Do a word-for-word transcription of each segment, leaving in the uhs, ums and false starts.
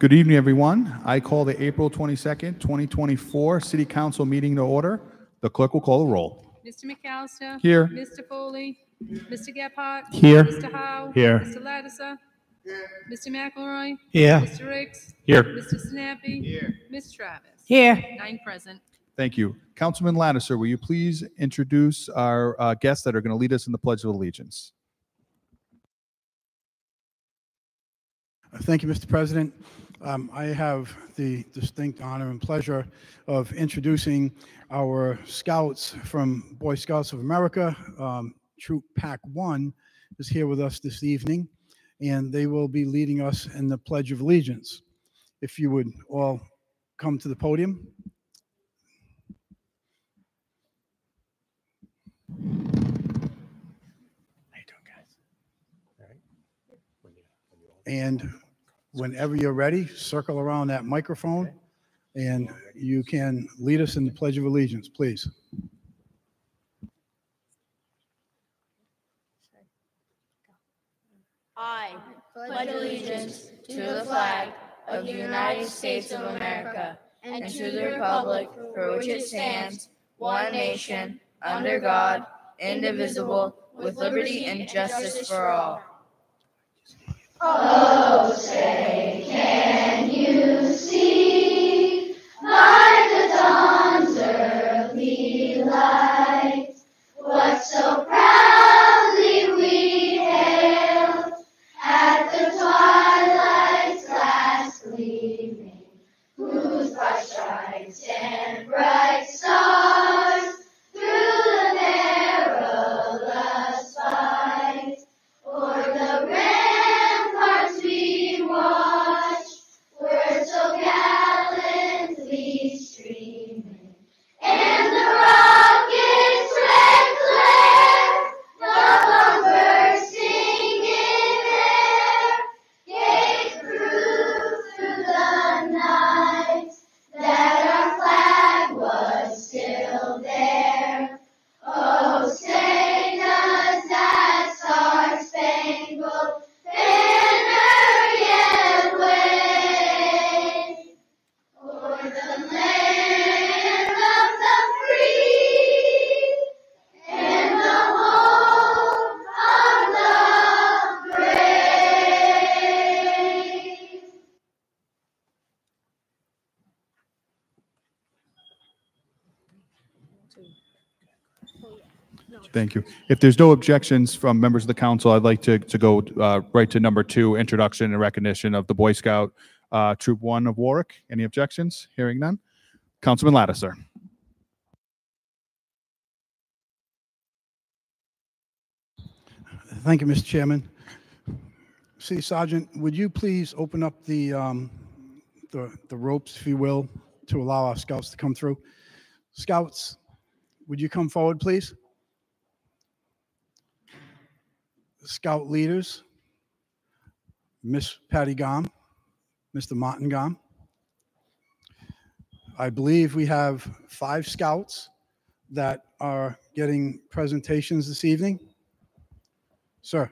Good evening, everyone. I call the April twenty-second, twenty twenty-four City Council meeting to order. The clerk will call the roll. Mister McAllister. Here. Mister Foley. Mister Gephardt. Here. Mister Howe. Here. Mister Lattiser. Here. Mister McElroy. Here. Mister Ricks. Here. Mister Snappy. Here. Miss Travis. Here. Nine present. Thank you. Councilman Lattiser, will you please introduce our uh, guests that are going to lead us in the Pledge of Allegiance? Thank you, Mister President. Um, I have the distinct honor and pleasure of introducing our scouts from Boy Scouts of America. Um, Troop Pack one is here with us this evening, and they will be leading us in the Pledge of Allegiance. If you would all come to the podium. How you doing, guys? All right. And whenever you're ready, circle around that microphone, and you can lead us in the Pledge of Allegiance, please. I pledge allegiance to the flag of the United States of America and to the republic for which it stands, one nation, under God, indivisible, with liberty and justice for all. Oh, say, can you see by the dawn's early light what so proudly we hailed at the twilight's last gleaming, whose bright stripes and bright stars through the perilous fight o'er the ramparts we watched were so gallantly streaming, and the rocket's red glare, the bomb bursting in air, gave proof through the night that our flag was still there. Oh, say does that star-spangled banner yet wave o'er the land of the free and the home of the brave? Thank you. If there's no objections from members of the council, I'd like to, to go uh, right to number two, introduction and recognition of the Boy Scout uh, Troop one of Warwick. Any objections? Hearing none. Councilman Lattiser. Thank you, Mister Chairman. City Sergeant, would you please open up the, um, the, the ropes, if you will, to allow our scouts to come through? Scouts, would you come forward, please? Scout leaders, Miss Patty Gom, Mister Martin Gom. I believe we have five scouts that are getting presentations this evening. Sir.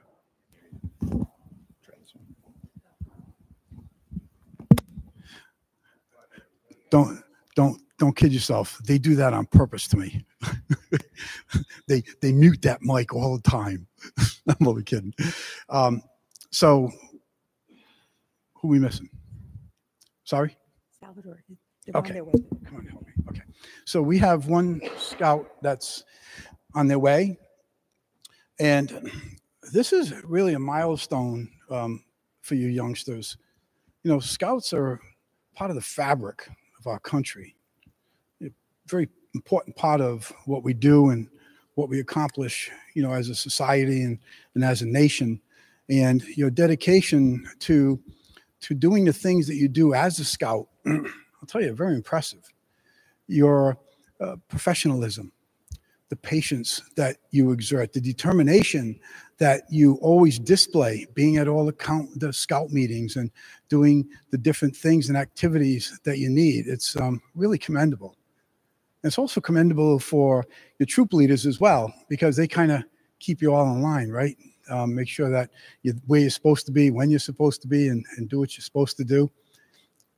Don't, don't, don't kid yourself. They do that on purpose to me. they, they mute that mic all the time. I'm only kidding. Um, so, who are we missing? Sorry? Salvador. They're on Okay. their way. Come on, help me. Okay. So we have one scout that's on their way. And this is really a milestone um, for you youngsters. You know, scouts are part of the fabric of our country. A very important part of what we do and what we accomplish, you know, as a society and, and as a nation. And your dedication to, to doing the things that you do as a scout, I'll tell you, very impressive. Your uh, professionalism, the patience that you exert, the determination that you always display, being at all the, count, the scout meetings and doing the different things and activities that you need. It's um, really commendable. It's also commendable for your troop leaders as well, because they kind of keep you all in line, right? Um, make sure that you're where you're supposed to be, when you're supposed to be, and, and do what you're supposed to do.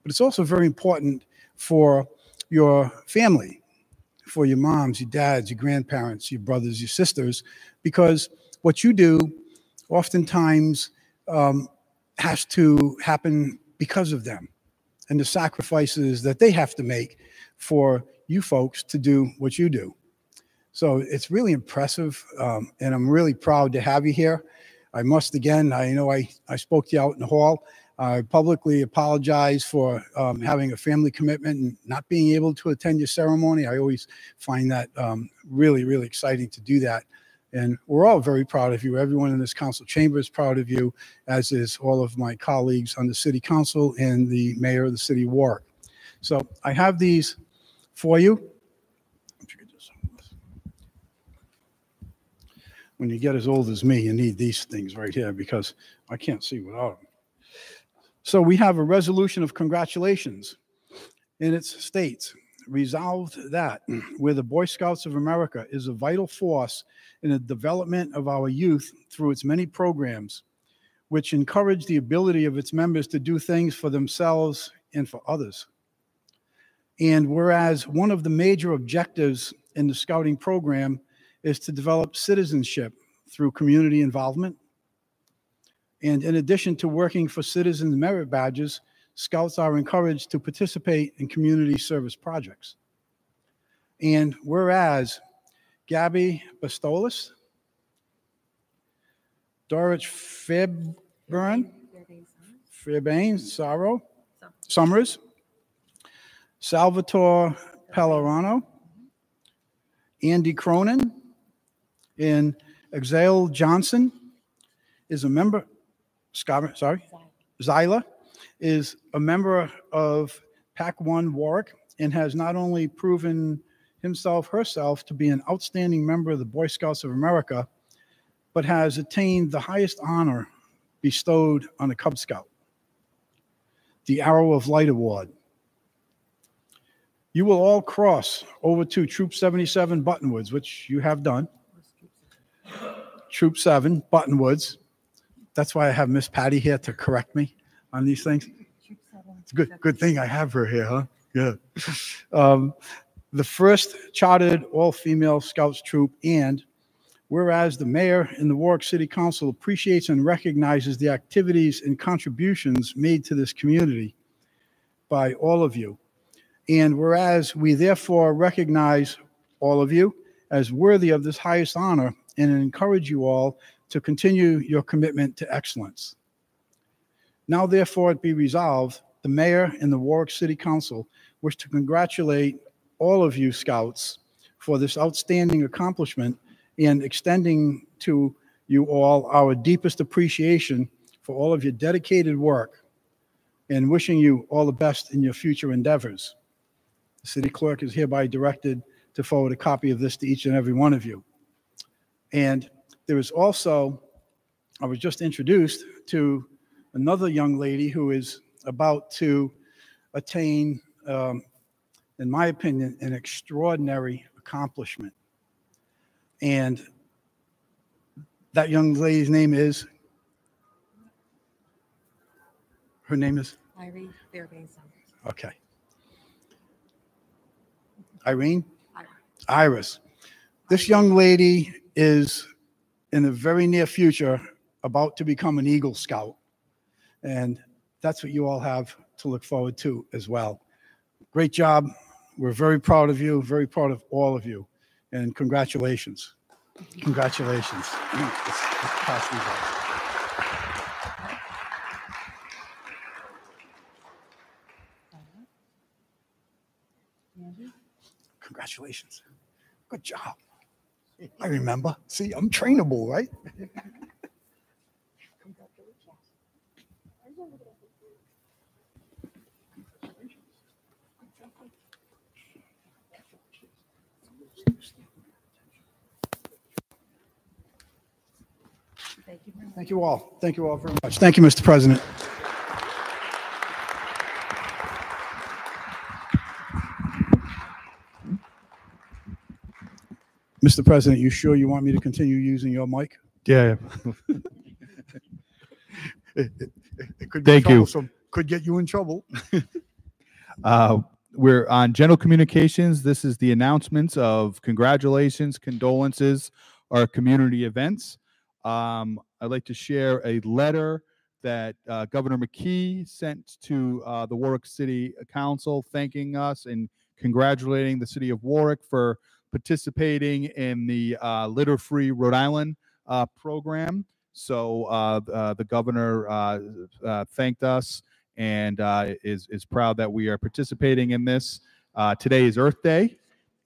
but it's also very important for your family, for your moms, your dads, your grandparents, your brothers, your sisters, because what you do oftentimes um, has to happen because of them and the sacrifices that they have to make for you folks to do what you do. So it's really impressive, um, and I'm really proud to have you here. I must, again, I know I, I spoke to you out in the hall. I publicly apologize for um, having a family commitment and not being able to attend your ceremony. I always find that um, really, really exciting to do that. And we're all very proud of you. Everyone in this council chamber is proud of you, as is all of my colleagues on the city council and the mayor of the city of Warwick. So I have these for you. When you get as old as me, you need these things right here because I can't see without them. So we have a resolution of congratulations, and it states, resolved that where the Boy Scouts of America is a vital force in the development of our youth through its many programs, which encourage the ability of its members to do things for themselves and for others. And whereas one of the major objectives in the Scouting program is to develop citizenship through community involvement. And in addition to working for Citizens Merit Badges, Scouts are encouraged to participate in community service projects. And whereas Gabby Bastolis, Dorich Fairburn, Fairbairn, Sorrow, Summers, Salvatore Pellerano, Andy Cronin, and Exale Johnson is a member, Scott, sorry, Zyla is a member of PAC one Warwick and has not only proven himself, herself to be an outstanding member of the Boy Scouts of America, but has attained the highest honor bestowed on a Cub Scout, the Arrow of Light Award. You will all cross over to Troop seventy-seven Buttonwoods, which you have done. Troop seven Buttonwoods. That's why I have Miss Patty here to correct me on these things. It's a good, good thing I have her here, huh? Yeah. Um, the first chartered all-female Scouts troop, and whereas the mayor and the Warwick City Council appreciates and recognizes the activities and contributions made to this community by all of you, and whereas we therefore recognize all of you as worthy of this highest honor and encourage you all to continue your commitment to excellence. Now therefore it be resolved, the mayor and the Warwick City Council wish to congratulate all of you Scouts for this outstanding accomplishment and extending to you all our deepest appreciation for all of your dedicated work and wishing you all the best in your future endeavors. The city clerk is hereby directed to forward a copy of this to each and every one of you. And there is also, I was just introduced to another young lady who is about to attain, um, in my opinion, an extraordinary accomplishment. And that young lady's name is, her name is? Irene Fairbanks. Okay. Irene? Iris. Iris. This young lady is in the very near future about to become an Eagle Scout. And that's what you all have to look forward to as well. Great job. We're very proud of you, very proud of all of you. And congratulations. Congratulations. Let's- let's pass these out. Congratulations. Good job. I remember. See, I'm trainable, right? Thank you all. Thank you all very much. Thank you, Mister President. Mister President, you sure you want me to continue using your mic? Yeah. It, it- it could be Thank you. troublesome. Could get you in trouble. Uh, we're on general communications. This is the announcements of congratulations, condolences, or community events. Um, I'd like to share a letter that uh, Governor McKee sent to uh, the Warwick City Council, thanking us and congratulating the city of Warwick for participating in the uh, Litter-Free Rhode Island uh, program. So uh, uh, the governor uh, uh, thanked us and uh, is, is proud that we are participating in this. Uh, today is Earth Day,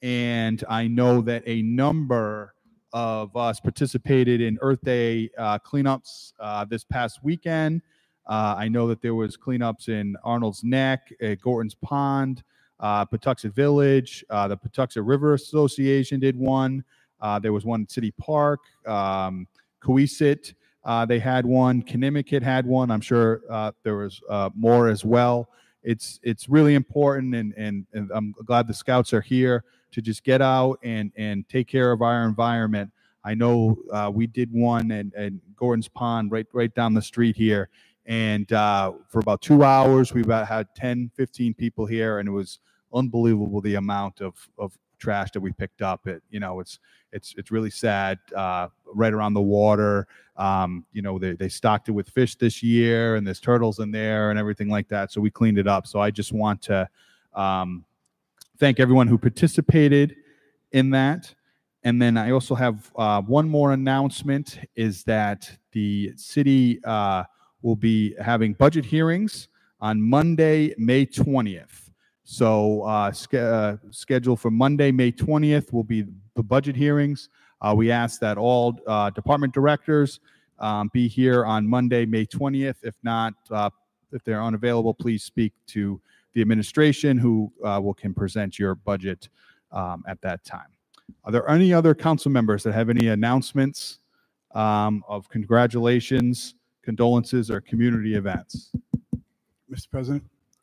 and I know that a number of us participated in Earth Day uh, cleanups uh, this past weekend. Uh, I know that there was cleanups in Arnold's Neck, at Gorton's Pond, uh, Patuxent Village. Uh, the Patuxent River Association did one. Uh, there was one at City Park. Um, Coesit, uh, they had one. Conimicut had one. I'm sure uh, there was uh, more as well. It's it's really important, and, and, and I'm glad the Scouts are here to just get out and, and take care of our environment. I know uh, we did one at, at Gordon's Pond right, right down the street here. And uh, for about two hours, we about had ten, fifteen people here, and it was unbelievable the amount of, of trash that we picked up. It, you know, it's it's it's really sad. Uh, right around the water, um, you know, they they stocked it with fish this year, and there's turtles in there and everything like that. So we cleaned it up. So I just want to um, thank everyone who participated in that. And then I also have uh, one more announcement: is that the city uh, will be having budget hearings on Monday, May twentieth. So uh, sch uh, scheduled for Monday, May twentieth will be the budget hearings. Uh, we ask that all uh, department directors um, be here on Monday, May twentieth. If not, uh, if they're unavailable, please speak to the administration, who uh, will can present your budget um, at that time. Are there any other council members that have any announcements um, of congratulations, condolences, or community events? Mister President?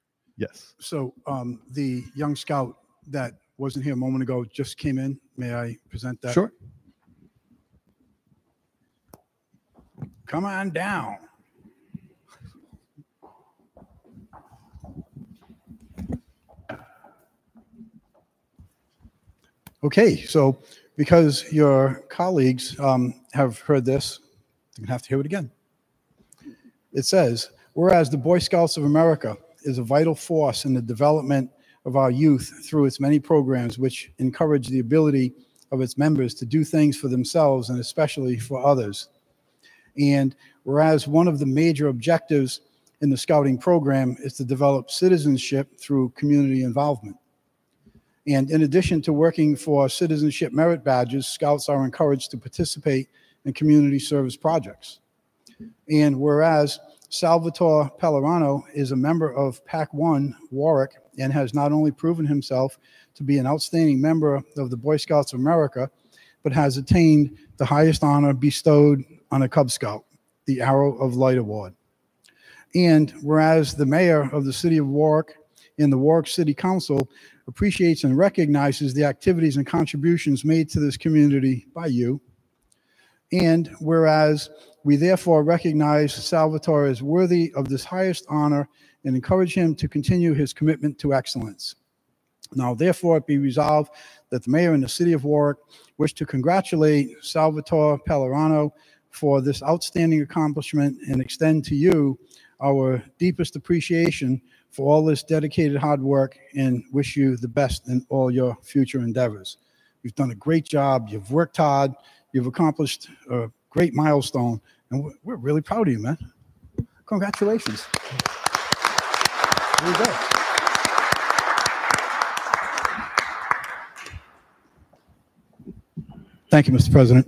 Yes. So um, the young scout that wasn't here a moment ago just came in. May I present that? Sure. Come on down. Okay, so because your colleagues um, have heard this, you're going to have to hear it again. It says, whereas the Boy Scouts of America is a vital force in the development of our youth through its many programs which encourage the ability of its members to do things for themselves and especially for others. And whereas one of the major objectives in the Scouting program is to develop citizenship through community involvement. And in addition to working for citizenship merit badges, Scouts are encouraged to participate in community service projects. And whereas Salvatore Pellerano is a member of PAC one Warwick and has not only proven himself to be an outstanding member of the Boy Scouts of America, but has attained the highest honor bestowed on a Cub Scout, the Arrow of Light Award. And whereas the mayor of the city of Warwick and the Warwick City Council appreciates and recognizes the activities and contributions made to this community by you. And whereas we therefore recognize Salvatore as worthy of this highest honor and encourage him to continue his commitment to excellence. Now, therefore, it be resolved that the mayor and the city of Warwick wish to congratulate Salvatore Pellerano for this outstanding accomplishment and extend to you our deepest appreciation for all this dedicated hard work and wish you the best in all your future endeavors. You've done a great job. You've worked hard. You've accomplished a great milestone, and we're, we're really proud of you, man. Congratulations. There you go. Thank you, Mister President.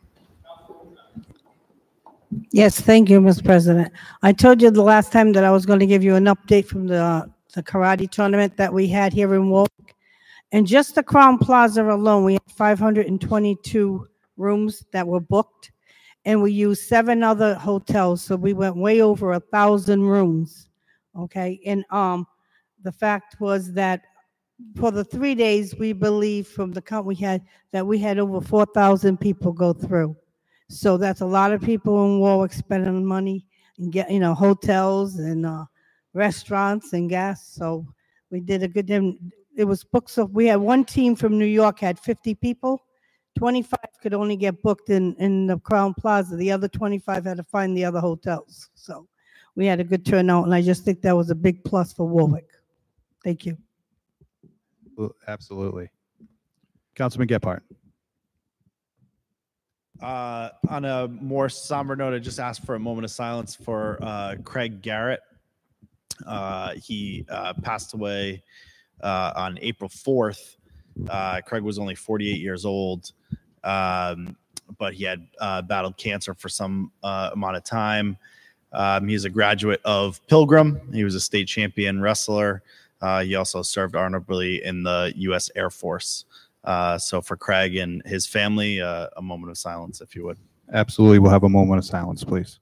Yes, thank you, Mister President. I told you the last time that I was going to give you an update from the, the karate tournament that we had here in Warwick. And just the Crown Plaza alone, we had five hundred twenty-two rooms that were booked, and we used seven other hotels, so we went way over a thousand rooms. Okay, and um, the fact was that for the three days, we believe from the count we had that we had over four thousand people go through. So that's a lot of people in Warwick spending money and get, you know, hotels and uh, restaurants and gas. So We did a good, and it was books of, we had one team from New York had fifty people. twenty-five could only get booked in, in the Crown Plaza. The other twenty-five had to find the other hotels. So we had a good turnout, and I just think that was a big plus for Warwick. Thank you. Well, absolutely. Councilman Gephardt. Uh, on a more somber note, I just asked for a moment of silence for uh, Craig Garrett. Uh, he uh, passed away uh, on April fourth. Uh, Craig was only forty-eight years old, um, but he had uh, battled cancer for some uh, amount of time. Um, he's a graduate of Pilgrim. He was a state champion wrestler. Uh, he also served honorably in the U S Air Force. Uh, so for Craig and his family, uh, a moment of silence, if you would. Absolutely. We'll have a moment of silence, please.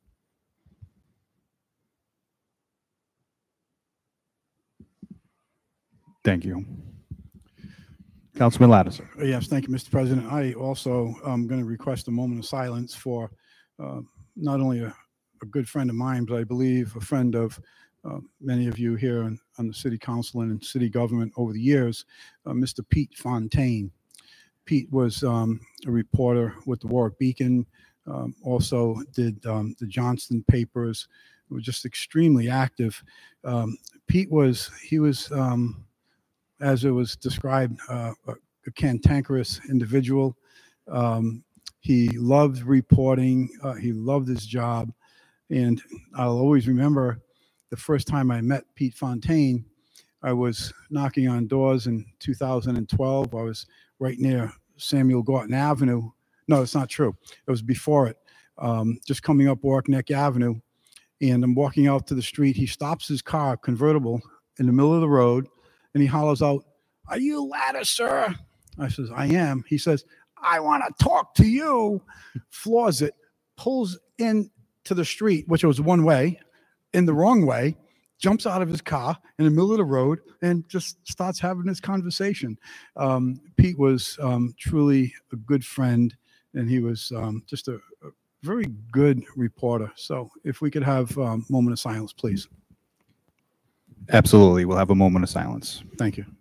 Thank you. Councilman Lattiser. Yes, thank you, Mister President. I also am going to request a moment of silence for uh, not only a, a good friend of mine, but I believe a friend of uh, many of you here on, on the city council and in city government over the years, uh, Mister Pete Fontaine. Pete was um, a reporter with the Warwick Beacon, um, also did um, the Johnston papers, was just extremely active. Um, Pete was, he was, um, as it was described, uh, a, a cantankerous individual. Um, he loved reporting. Uh, he loved his job. And I'll always remember the first time I met Pete Fontaine. I was knocking on doors in two thousand twelve. I was right near Samuel Gorton Avenue. No, it's not true. It was before it, um, just coming up Warwick Neck Avenue. And I'm walking out to the street. He stops his car, convertible, in the middle of the road, and he hollers out, "Are you Lattiser, sir?" I says, "I am." He says, "I want to talk to you." Floors it, pulls into the street, which was one way, in the wrong way, jumps out of his car in the middle of the road and just starts having this conversation. Um, Pete was um, truly a good friend, and he was um, just a, a very good reporter. So if we could have a um, moment of silence, please. Absolutely. We'll have a moment of silence. Thank you.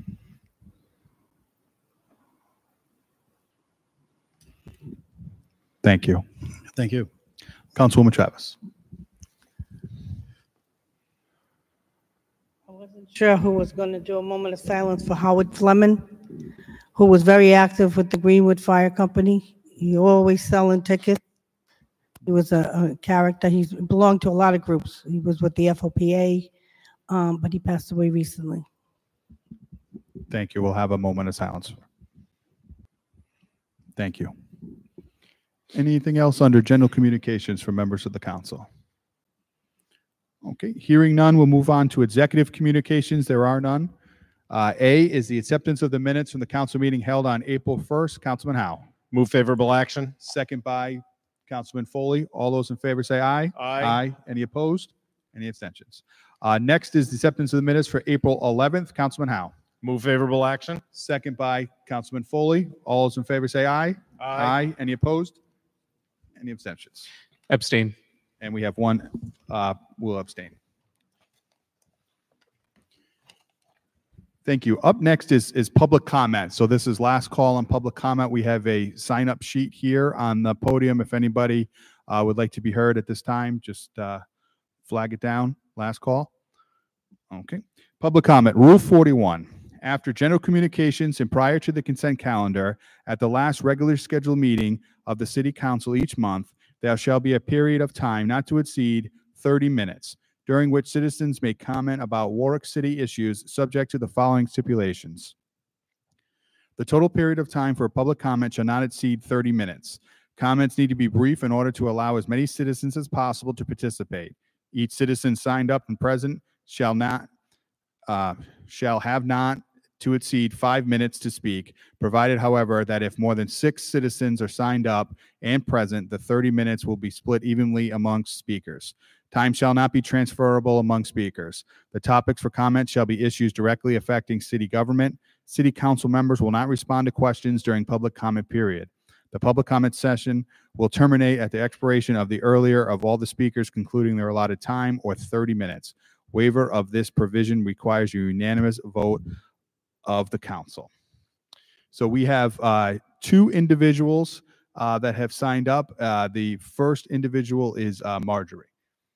Thank you. Thank you. Councilwoman Travis. I wasn't sure who was going to do a moment of silence for Howard Fleming, who was very active with the Greenwood Fire Company. He always selling tickets. He was a, a character. He belonged to a lot of groups. He was with the F O P A, um, but he passed away recently. Thank you. We'll have a moment of silence. Thank you. Anything else under general communications from members of the council? Okay, hearing none, we'll move on to executive communications. There are none. Uh, A is the acceptance of the minutes from the council meeting held on April first. Councilman Howe. Move favorable action. Second by Councilman Foley. All those in favor say aye. Aye. Aye. Any opposed? Any abstentions? Uh, next is the acceptance of the minutes for April eleventh. Councilman Howe. Move favorable action. Second by Councilman Foley. All those in favor say aye. Aye. Any opposed? Any abstentions? Abstain. And we have one uh, will abstain. Thank you. Up next is, is public comment. So this is last call on public comment. We have a sign-up sheet here on the podium. If anybody uh, would like to be heard at this time, just uh, flag it down. Last call. Okay. Public comment. Rule forty-one. After general communications and prior to the consent calendar, at the last regular scheduled meeting of the city council each month, there shall be a period of time not to exceed thirty minutes, during which citizens may comment about Warwick City issues subject to the following stipulations. The total period of time for a public comment shall not exceed thirty minutes. Comments need to be brief in order to allow as many citizens as possible to participate. Each citizen signed up and present shall not, uh, shall have not to exceed five minutes to speak, provided, however, that if more than six citizens are signed up and present, the thirty minutes will be split evenly amongst speakers. Time shall not be transferable among speakers. The topics for comment shall be issues directly affecting city government. City council members will not respond to questions during public comment period. The public comment session will terminate at the expiration of the earlier of all the speakers concluding their allotted time or thirty minutes. Waiver of this provision requires a unanimous vote of the council. So we have uh, two individuals uh, that have signed up. Uh, the first individual is uh, Marjorie.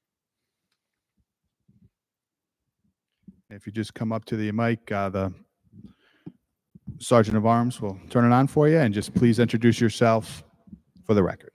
If you just come up to the mic, uh, the Sergeant of Arms will turn it on for you, and just please introduce yourself for the record.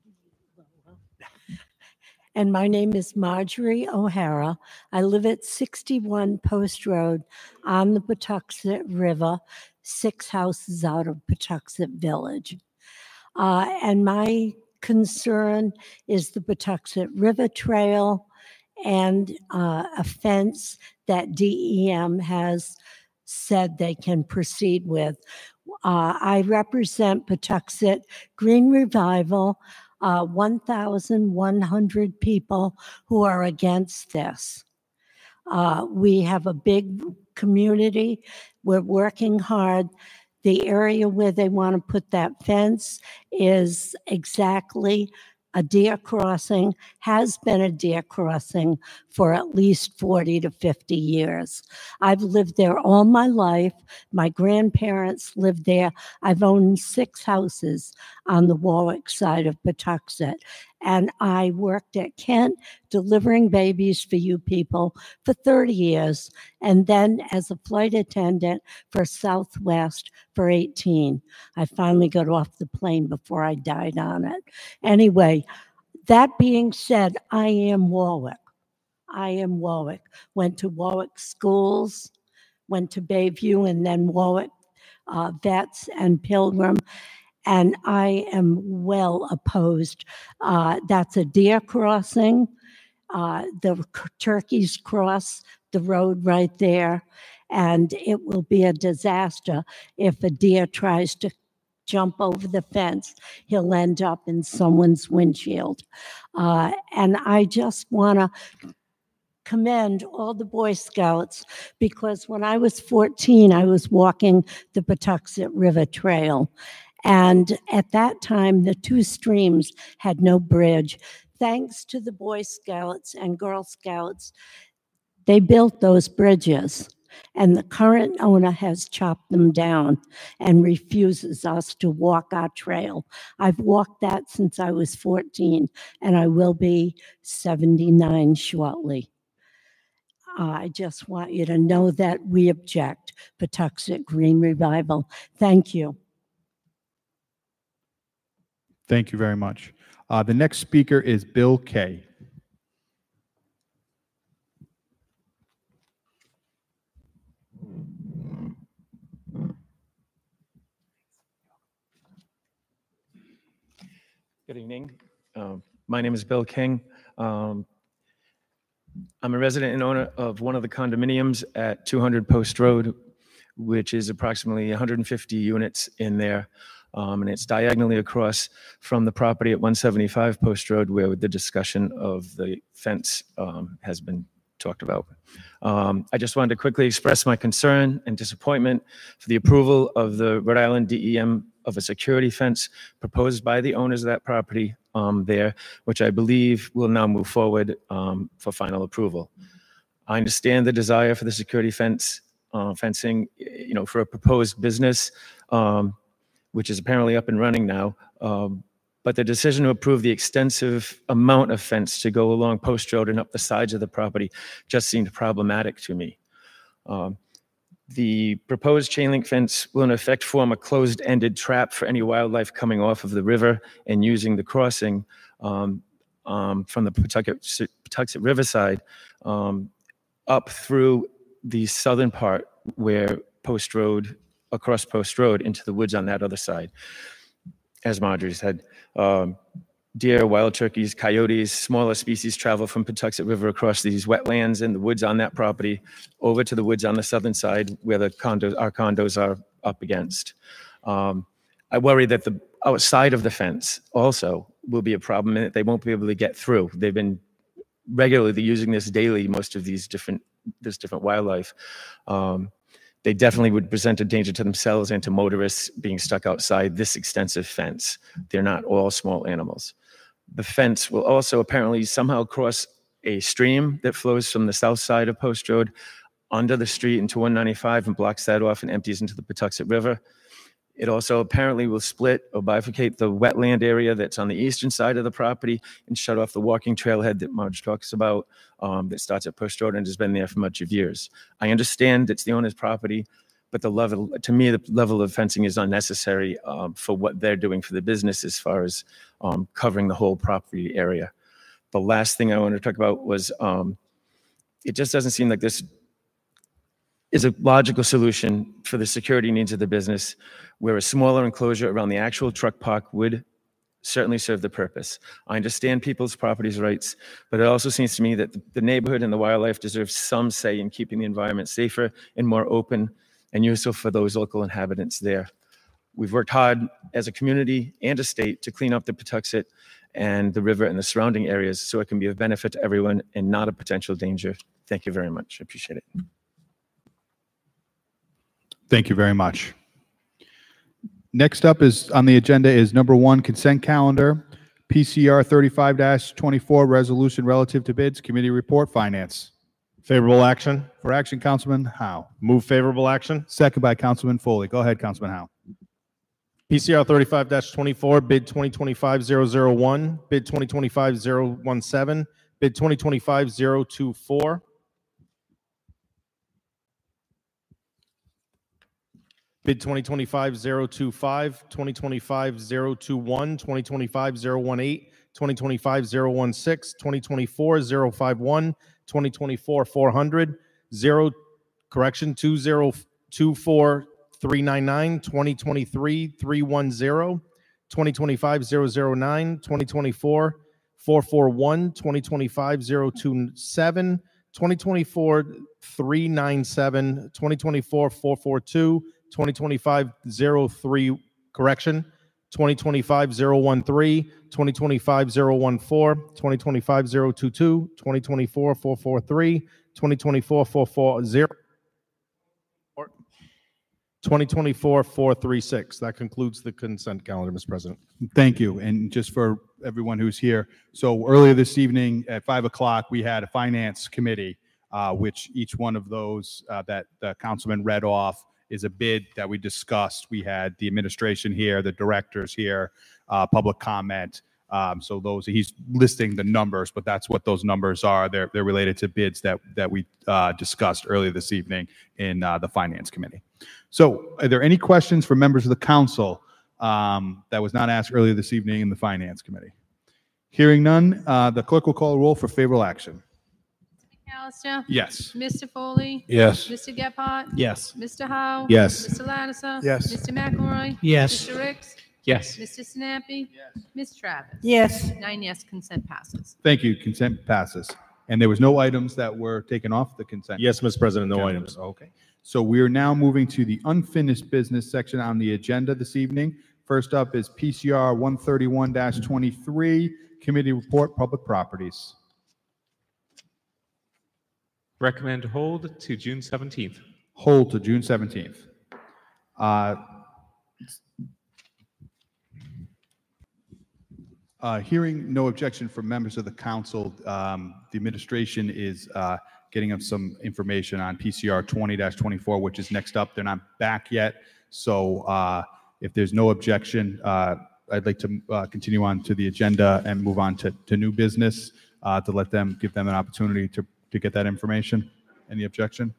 And my name is Marjorie O'Hara. I live at sixty-one Post Road on the Patuxent River, six houses out of Patuxent Village. Uh, and my concern is the Patuxent River Trail and uh, a fence that D E M has said they can proceed with. Uh, I represent Patuxent Green Revival, uh, one thousand one hundred people who are against this. Uh, we have a big community. We're working hard. The area where they want to put that fence is exactly a deer crossing, has been a deer crossing for at least forty to fifty years. I've lived there all my life. My grandparents lived there. I've owned six houses on the Warwick side of Patuxent. And I worked at Kent delivering babies for you people for thirty years. And then as a flight attendant for Southwest for eighteen. I finally got off the plane before I died on it. Anyway, that being said, I am Warwick. I am Warwick. Went to Warwick schools, went to Bayview, and then Warwick uh, Vets and Pilgrim. And I am well opposed. Uh, that's a deer crossing. Uh, the turkeys cross the road right there. And it will be a disaster if a deer tries to jump over the fence. He'll end up in someone's windshield. Uh, and I just want to commend all the Boy Scouts, because when I was fourteen, I was walking the Patuxent River Trail. And at that time, the two streams had no bridge. Thanks to the Boy Scouts and Girl Scouts, they built those bridges. And the current owner has chopped them down and refuses us to walk our trail. I've walked that since I was fourteen, and I will be seventy-nine shortly. Uh, I just want you to know that we object. Patuxent Green Revival. Thank you. Thank you very much. Uh, the next speaker is Bill Kay. Good evening. Um, my name is Bill King. Um, I'm a resident and owner of one of the condominiums at two hundred Post Road, which is approximately one hundred fifty units in there. Um, and it's diagonally across from the property at one seventy-five Post Road, where the discussion of the fence um, has been talked about. Um, I just wanted to quickly express my concern and disappointment for the approval of the Rhode Island D E M of a security fence proposed by the owners of that property um, there, which I believe will now move forward um, for final approval. I understand the desire for the security fence, uh, fencing, you know, for a proposed business, um, which is apparently up and running now. Um, but the decision to approve the extensive amount of fence to go along Post Road and up the sides of the property just seemed problematic to me. Um, the proposed chain link fence will in effect form a closed-ended trap for any wildlife coming off of the river and using the crossing um, um, from the Patuxent, Patuxent Riverside um, up through the southern part where Post Road, across Post Road into the woods on that other side. As Marjorie said, um, deer, wild turkeys, coyotes, smaller species travel from Patuxent River across these wetlands and the woods on that property over to the woods on the southern side where the condos, our condos are up against. Um, I worry that the outside of the fence also will be a problem and that they won't be able to get through. They've been regularly using this daily, most of these different, this different wildlife. Um, They definitely would present a danger to themselves and to motorists being stuck outside this extensive fence. They're not all small animals. The fence will also apparently somehow cross a stream that flows from the south side of Post Road under the street into one ninety-five and blocks that off and empties into the Patuxent River. It also apparently will split or bifurcate the wetland area that's on the eastern side of the property and shut off the walking trailhead that Marge talks about um, that starts at Post Road and has been there for much of years. I understand it's the owner's property, but the level, to me, the level of fencing is unnecessary um, for what they're doing for the business as far as um, covering the whole property area. The last thing I wanted to talk about was um, it just doesn't seem like this is a logical solution for the security needs of the business, where a smaller enclosure around the actual truck park would certainly serve the purpose. I understand people's property rights, but it also seems to me that the neighborhood and the wildlife deserve some say in keeping the environment safer and more open and useful for those local inhabitants there. We've worked hard as a community and a state to clean up the Patuxent and the river and the surrounding areas so it can be of benefit to everyone and not a potential danger. Thank you very much. I appreciate it. Thank you very much. Next up is on the agenda is number one, consent calendar, P C R thirty-five dash twenty-four, resolution relative to bids, committee report, finance. Favorable action. For action, Councilman Howe. Move favorable action. Second by Councilman Foley. Go ahead, Councilman Howe. P C R thirty-five dash twenty-four, bid twenty twenty-five dash zero zero one, bid twenty twenty-five dash zero one seven, bid twenty twenty-five dash zero two four. Bid twenty twenty-five dash zero two five, twenty twenty-five dash zero two one, twenty twenty-five dash zero one eight, twenty twenty-five dash zero one six, twenty twenty-four dash zero five one, twenty twenty-four dash four hundred, zero, correction, two zero two four three nine nine, twenty twenty-three dash three one zero, twenty twenty-five dash zero zero nine, twenty twenty-four dash four four one, twenty twenty-five dash zero two seven, twenty twenty-four dash three nine seven, twenty twenty-four dash four four two, twenty twenty-five dash zero three, correction, twenty twenty-five dash zero one three, twenty twenty-five dash zero one four, twenty twenty-five dash zero two two, twenty twenty-four dash four four three, twenty twenty-four dash four four zero, twenty twenty-four dash four three six. That concludes the consent calendar, Mister President. Thank you. And just for everyone who's here, so earlier this evening at five o'clock, we had a finance committee, uh, which each one of those uh, that the councilman read off is a bid that we discussed. We had the administration here, the directors here, uh, public comment. Um, so those, he's listing the numbers, but that's what those numbers are. They're, they're related to bids that, that we uh, discussed earlier this evening in uh, the finance committee. So are there any questions from members of the council um, that was not asked earlier this evening in the finance committee? Hearing none, uh, the clerk will call a roll for favorable action. McAllister? Yes. Mister Foley? Yes. Mister Gephardt? Yes. Mister Howe? Yes. Mister Lattiser? Yes. Mister McElroy? Yes. Mister Ricks? Yes. Mister Sinapi? Yes. Miz Travis? Yes. Nine yes, consent passes. Thank you. Consent passes. And there was no items that were taken off the consent. Yes, Mister President, no agenda. items. Okay. So we are now moving to the unfinished business section on the agenda this evening. First up is P C R one thirty-one dash twenty-three, Committee Report, Public Properties. Recommend hold to June seventeenth. Hold to June seventeenth. Uh, uh, hearing no objection from members of the council, um, the administration is uh, getting us some information on P C R twenty dash twenty-four, which is next up. They're not back yet. So uh, if there's no objection, uh, I'd like to uh, continue on to the agenda and move on to, to new business uh, to let them, give them an opportunity to, to get that information. Any objection?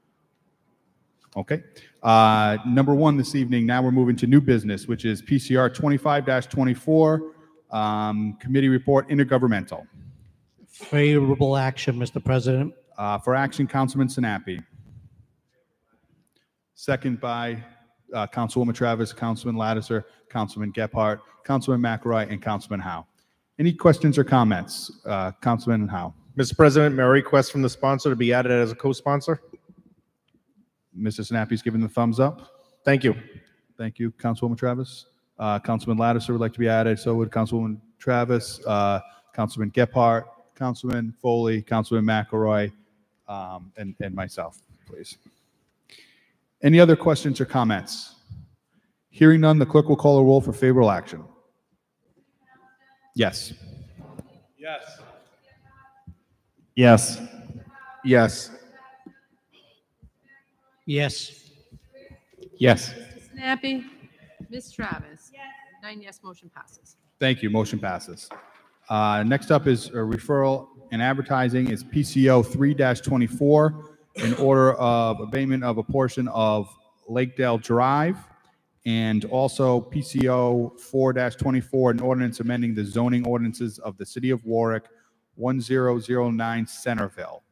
Okay. Uh, number one this evening, now we're moving to new business, which is P C R twenty-five dash twenty-four, um, Committee Report, Intergovernmental. Favorable action, Mister President. Uh, for action, Councilman Sinapi. Second by uh, Councilwoman Travis, Councilman Lattiser, Councilman Gephardt, Councilman McElroy, and Councilman Howe. Any questions or comments? Uh, Councilman Howe. Mister President, may I request from the sponsor to be added as a co-sponsor? Mister Sinapi's giving the thumbs up. Thank you. Thank you, Councilwoman Travis. Uh, Councilman Lattiser would like to be added. So would Councilwoman Travis, uh, Councilman Gephardt, Councilman Foley, Councilman McElroy, um, and, and myself, please. Any other questions or comments? Hearing none, the clerk will call a roll for favorable action. Yes. Yes. Yes. Yes. Yes. Yes. Sinapi. Miz Travis. Nine yes, motion passes. Thank you. Motion passes. Uh, Next up is a referral and advertising is P C O three twenty-four in order of abatement of a portion of Lakedale Drive, and also P C O four twenty-four, an ordinance amending the zoning ordinances of the city of Warwick, one zero zero nine Centerville.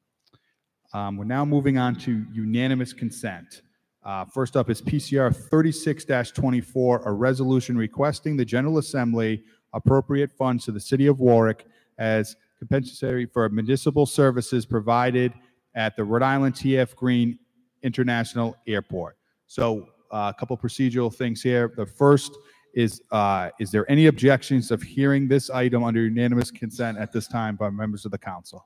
Um, We're now moving on to unanimous consent. Uh, First up is P C R thirty-six twenty-four, a resolution requesting the General Assembly appropriate funds to the city of Warwick as compensatory for municipal services provided at the Rhode Island T F Green International Airport. So uh, a couple procedural things here. The first is, uh, is there any objections of hearing this item under unanimous consent at this time by members of the council?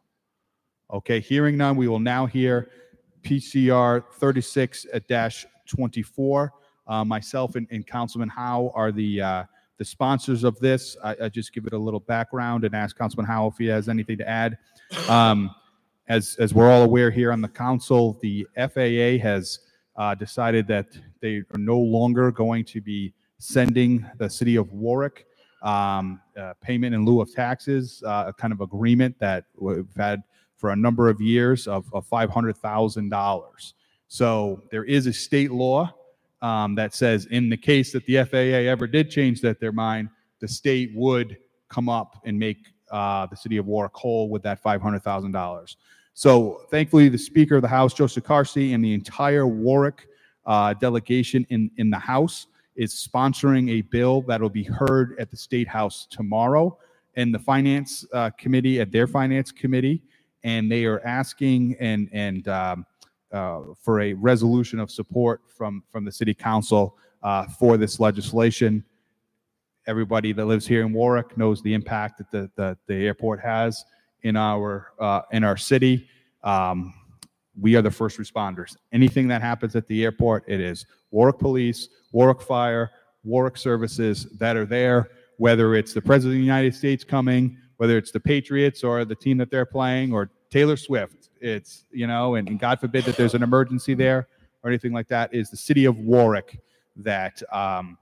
Okay, hearing none, we will now hear P C R thirty-six twenty-four. Uh, myself and, and Councilman Howe are the uh, the sponsors of this. I, I just give it a little background and ask Councilman Howe if he has anything to add. Um, as as we're all aware here on the council, the F A A has uh, decided that they are no longer going to be sending the city of Warwick um, uh, payment in lieu of taxes, uh, a kind of agreement that we've had for a number of years of, of five hundred thousand dollars. So there is a state law um, that says in the case that the F A A ever did change that their mind, the state would come up and make uh, the city of Warwick whole with that five hundred thousand dollars. So thankfully, the Speaker of the House, Joe Sakarsi, and the entire Warwick uh, delegation in, in the House is sponsoring a bill that will be heard at the State House tomorrow and the Finance uh, Committee, at their Finance Committee, and they are asking and, and um, uh, for a resolution of support from, from the City Council uh, for this legislation. Everybody that lives here in Warwick knows the impact that the, the, the airport has in our, uh, in our city. Um, we are the first responders. Anything that happens at the airport, it is Warwick Police, Warwick Fire, Warwick Services that are there, whether it's the President of the United States coming, whether it's the Patriots or the team that they're playing, or Taylor Swift. It's, you know, and, and God forbid that there's an emergency there or anything like that, is the city of Warwick that um,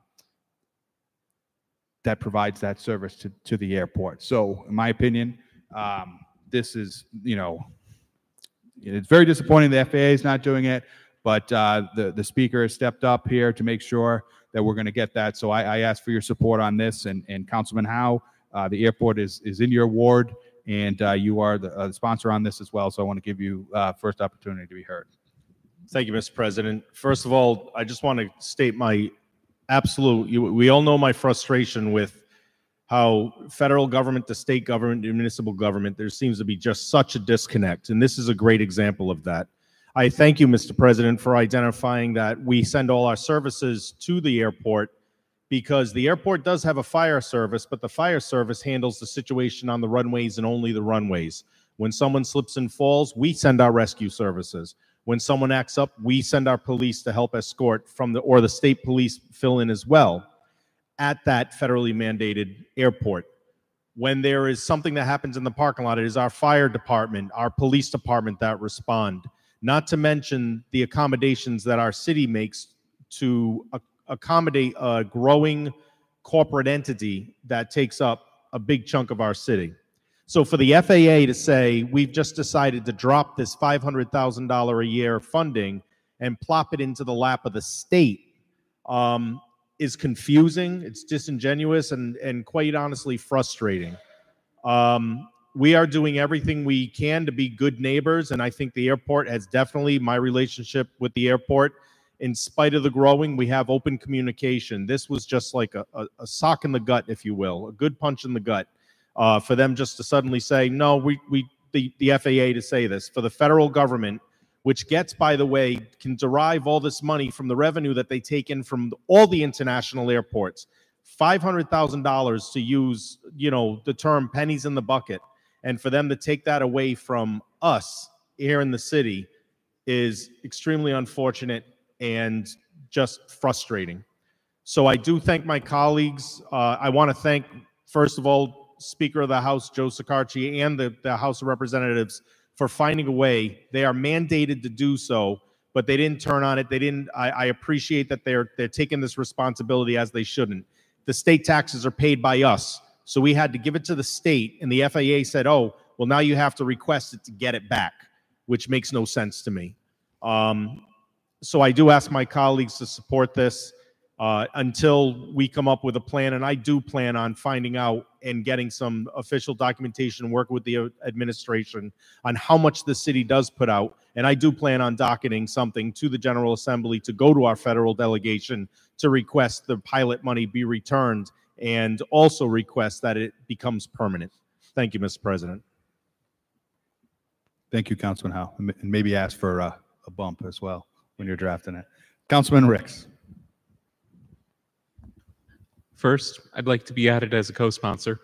that provides that service to, to the airport. So in my opinion, um, this is, you know, it's very disappointing the F A A is not doing it, but uh, the, the speaker has stepped up here to make sure that we're going to get that. So I, I ask for your support on this, and, and Councilman Howe, uh, the airport is, is in your ward, and uh, you are the uh, sponsor on this as well. So I want to give you uh, first opportunity to be heard. Thank you, Mister President. First of all, I just want to state my absolute, you, we all know my frustration with how federal government to state government to municipal government, there seems to be just such a disconnect. And this is a great example of that. I thank you, Mister President, for identifying that we send all our services to the airport, because the airport does have a fire service, but the fire service handles the situation on the runways and only the runways. When someone slips and falls, we send our rescue services. When someone acts up, we send our police to help escort from the, or the state police fill in as well at that federally mandated airport. When there is something that happens in the parking lot, it is our fire department, our police department that respond. Not to mention the accommodations that our city makes to uh, accommodate a growing corporate entity that takes up a big chunk of our city. So for the F A A to say, we've just decided to drop this five hundred thousand dollars a year funding and plop it into the lap of the state um, is confusing, it's disingenuous, and, and quite honestly frustrating. Um, we are doing everything we can to be good neighbors, and I think the airport has definitely, my relationship with the airport, in spite of the growing, we have open communication. This was just like a, a, a sock in the gut, if you will, a good punch in the gut. Uh, for them just to suddenly say, no, we, we the, the F A A to say this. For the federal government, which gets, by the way, can derive all this money from the revenue that they take in from all the international airports, five hundred thousand dollars to use, you know, the term pennies in the bucket, and for them to take that away from us here in the city is extremely unfortunate and just frustrating. So I do thank my colleagues. Uh, I want to thank, first of all, Speaker of the House, Joe Sicarci, and the, the House of Representatives for finding a way. They are mandated to do so, but they didn't turn on it. They didn't. I, I appreciate that they're they're taking this responsibility as they shouldn't. The state taxes are paid by us, so we had to give it to the state, and the F A A said, "Oh, well, now you have to request it to get it back," which makes no sense to me. Um, so I do ask my colleagues to support this uh, until we come up with a plan, and I do plan on finding out and getting some official documentation and working with the administration on how much the city does put out. And I do plan on docketing something to the General Assembly to go to our federal delegation to request the pilot money be returned and also request that it becomes permanent. Thank you, Mister President. Thank you, Councilman Howe. And maybe ask for uh, a bump as well when you're drafting it. Councilman Ricks. First, I'd like to be added as a co-sponsor.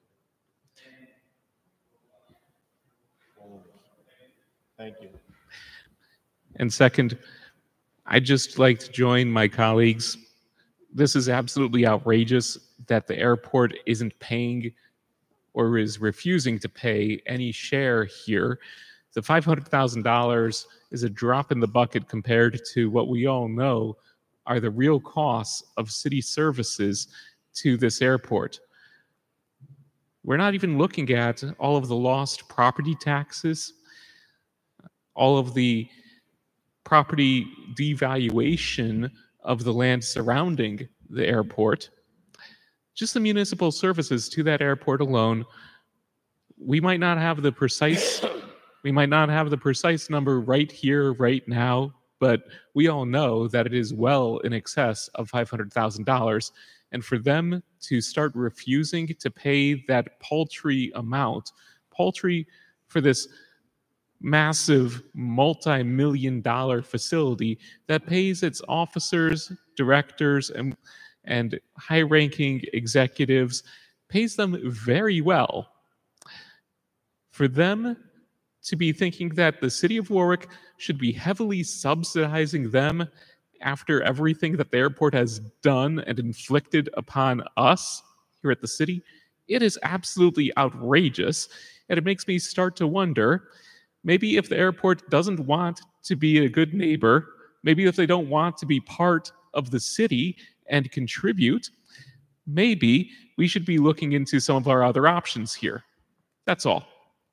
Thank you. And second, I'd just like to join my colleagues. This is absolutely outrageous that the airport isn't paying or is refusing to pay any share here. The five hundred thousand dollars is a drop in the bucket compared to what we all know are the real costs of city services to this airport. We're not even looking at all of the lost property taxes, all of the property devaluation of the land surrounding the airport. Just the municipal services to that airport alone, we might not have the precise we might not have the precise number right here, right now, but we all know that it is well in excess of five hundred thousand dollars. And for them to start refusing to pay that paltry amount, paltry for this massive multi-million dollar facility that pays its officers, directors, and, and high-ranking executives, pays them very well. For them to be thinking that the city of Warwick should be heavily subsidizing them after everything that the airport has done and inflicted upon us here at the city, it is absolutely outrageous. And it makes me start to wonder, maybe if the airport doesn't want to be a good neighbor, maybe if they don't want to be part of the city and contribute, maybe we should be looking into some of our other options here. That's all.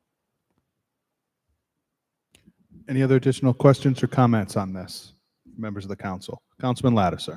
Any other additional questions or comments on this? Members of the council. Councilman Lattiser.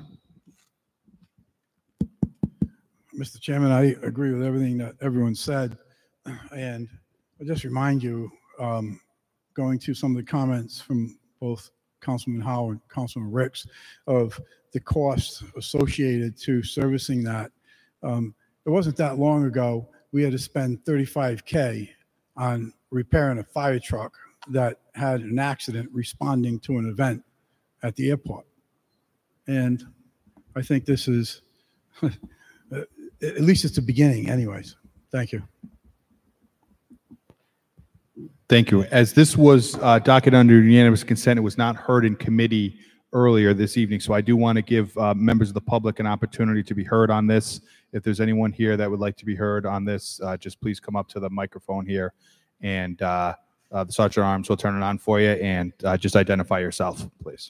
Mister Chairman, I agree with everything that everyone said. And I'll just remind you, um, going to some of the comments from both Councilman Howe and Councilman Ricks, of the costs associated to servicing that. Um, it wasn't that long ago, we had to spend thirty-five K on repairing a fire truck that had an accident responding to an event at the airport. And I think this is, at least it's the beginning anyways. Thank you. Thank you. As this was uh, docketed under unanimous consent, it was not heard in committee earlier this evening. So I do want to give uh, members of the public an opportunity to be heard on this. If there's anyone here that would like to be heard on this, uh, just please come up to the microphone here, and uh, uh, the Sergeant at Arms will turn it on for you, and uh, just identify yourself, please.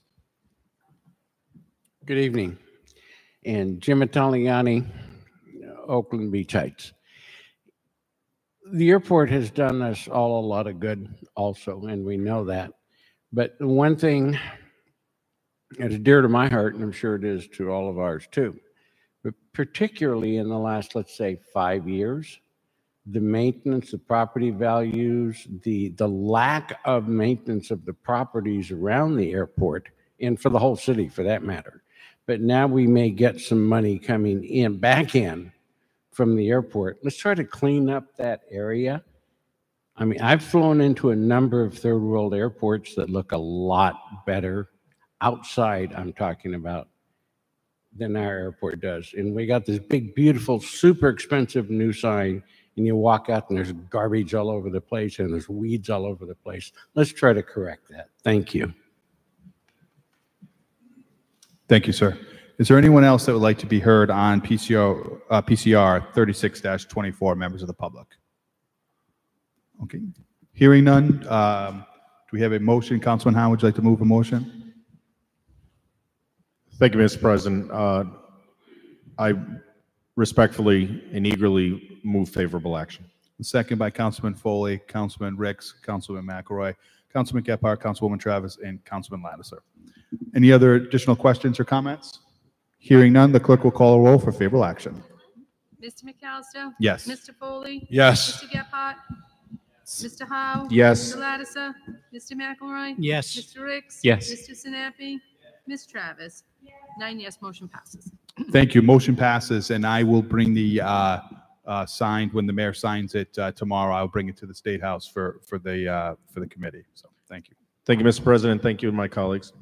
Good evening. And Jim Italiani, Oakland Beach Heights. The airport has done us all a lot of good also, and we know that. But the one thing that is dear to my heart, and I'm sure it is to all of ours too, but particularly in the last, let's say, five years, the maintenance, the property values, the, the lack of maintenance of the properties around the airport, and for the whole city for that matter. But now we may get some money coming in, back in from the airport. Let's try to clean up that area. I mean, I've flown into a number of third world airports that look a lot better outside, I'm talking about, than our airport does. And we got this big, beautiful, super expensive new sign, and you walk out and there's garbage all over the place and there's weeds all over the place. Let's try to correct that. Thank you. Thank you, sir. Is there anyone else that would like to be heard on P C R, uh, P C R thirty-six twenty-four, members of the public? Okay. Hearing none, um, do we have a motion? Councilman Hahn, would you like to move a motion? Thank you, Mister President. Uh, I respectfully and eagerly move favorable action. Second by Councilman Foley, Councilman Ricks, Councilman McElroy, Councilman Gephardt, Councilwoman Travis, and Councilman Lattiser. Any other additional questions or comments? Hearing none, the clerk will call a roll for favorable action. Mister McAllister? Yes. Mister Foley? Yes. Mister Gephardt? Mister Howe? Yes. Mister Lattiser? Mister McElroy? Yes. Mister Ricks? Yes. Mister Sinapi? Miz Travis? Nine yes, motion passes. Thank you. Motion passes, and I will bring the uh, uh, signed, when the mayor signs it uh, tomorrow, I'll bring it to the State House for, for the, uh, for the committee. So thank you. Thank you, Mister President. Thank you, my colleagues.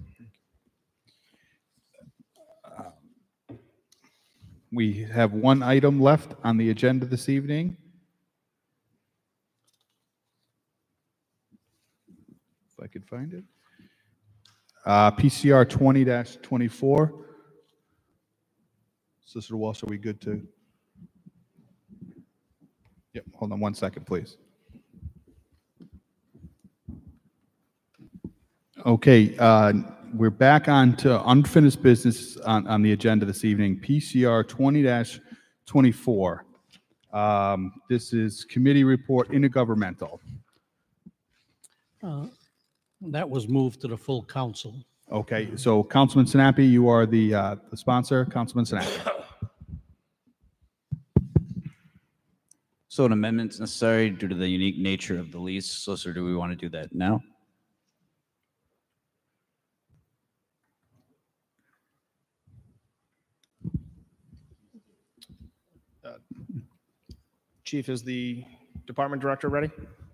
We have one item left on the agenda this evening. If I could find it. Uh, P C R twenty twenty-four. Solicitor Walsh, are we good to? Yep, hold on one second, please. Okay, uh, we're back on to unfinished business on, on the agenda this evening, P C R twenty twenty-four. Um, this is committee report intergovernmental. Uh, That was moved to the full council. Okay, so Councilman Sinapi, you are the, uh, the sponsor, Councilman Sinapi. So an amendment's necessary due to the unique nature of the lease. Solicitor, do we want to do that now? Uh, Chief, is the department director ready?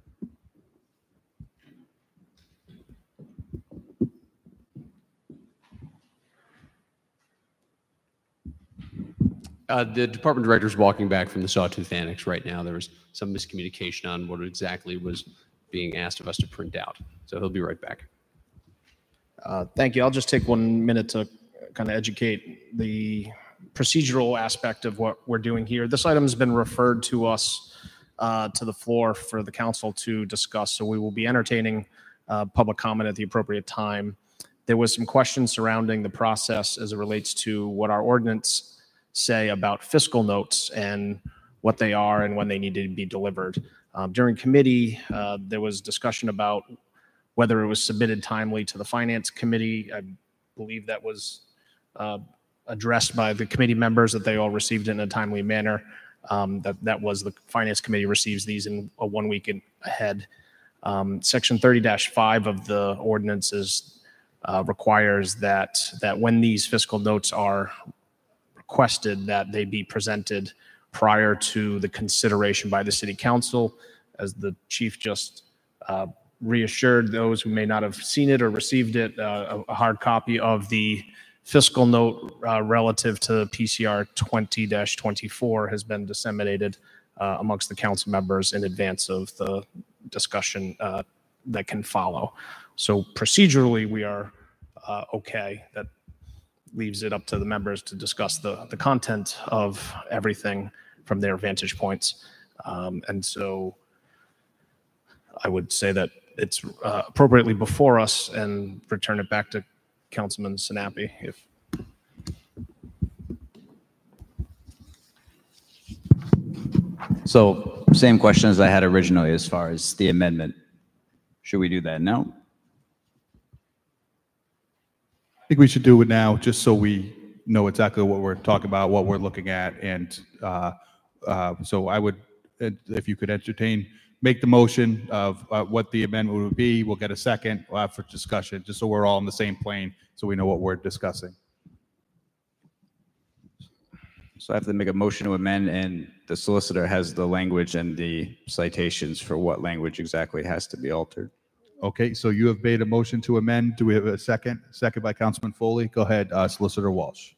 Uh, the department director is walking back from the Sawtooth Annex right now. There was some miscommunication on what exactly was being asked of us to print out. So he'll be right back. Uh, Thank you. I'll just take one minute to kind of educate the procedural aspect of what we're doing here. This item has been referred to us uh, to the floor for the council to discuss, so we will be entertaining uh, public comment at the appropriate time. There was some questions surrounding the process as it relates to what our ordinance say about fiscal notes and what they are and when they need to be delivered. Um, during committee, uh, there was discussion about whether it was submitted timely to the finance committee. I believe that was uh, addressed by the committee members, that they all received it in a timely manner. Um, that, that was the finance committee receives these in a one week in, ahead. Um, Section thirty dash five of the ordinances uh, requires that, that when these fiscal notes are requested, that they be presented prior to the consideration by the city council. As the chief just uh, reassured those who may not have seen it or received it, uh, a, a hard copy of the fiscal note uh, relative to P C R twenty twenty-four has been disseminated uh, amongst the council members in advance of the discussion uh, that can follow. So procedurally, we are uh, okay. That leaves it up to the members to discuss the, the content of everything from their vantage points. Um, and so I would say that it's uh, appropriately before us, and return it back to Councilman Sinapi. If So same question as I had originally as far as the amendment. Should we do that now? I think we should do it now, just so we know exactly what we're talking about, what we're looking at, and uh, uh, so I would, if you could entertain, make the motion of uh, what the amendment would be. We'll get a second we'll have for discussion, just so we're all on the same plane, so we know what we're discussing. So I have to make a motion to amend, and the solicitor has the language and the citations for what language exactly has to be altered. Okay, so you have made a motion to amend. Do we have a second? Second by Councilman Foley. Go ahead, uh, Solicitor Walsh.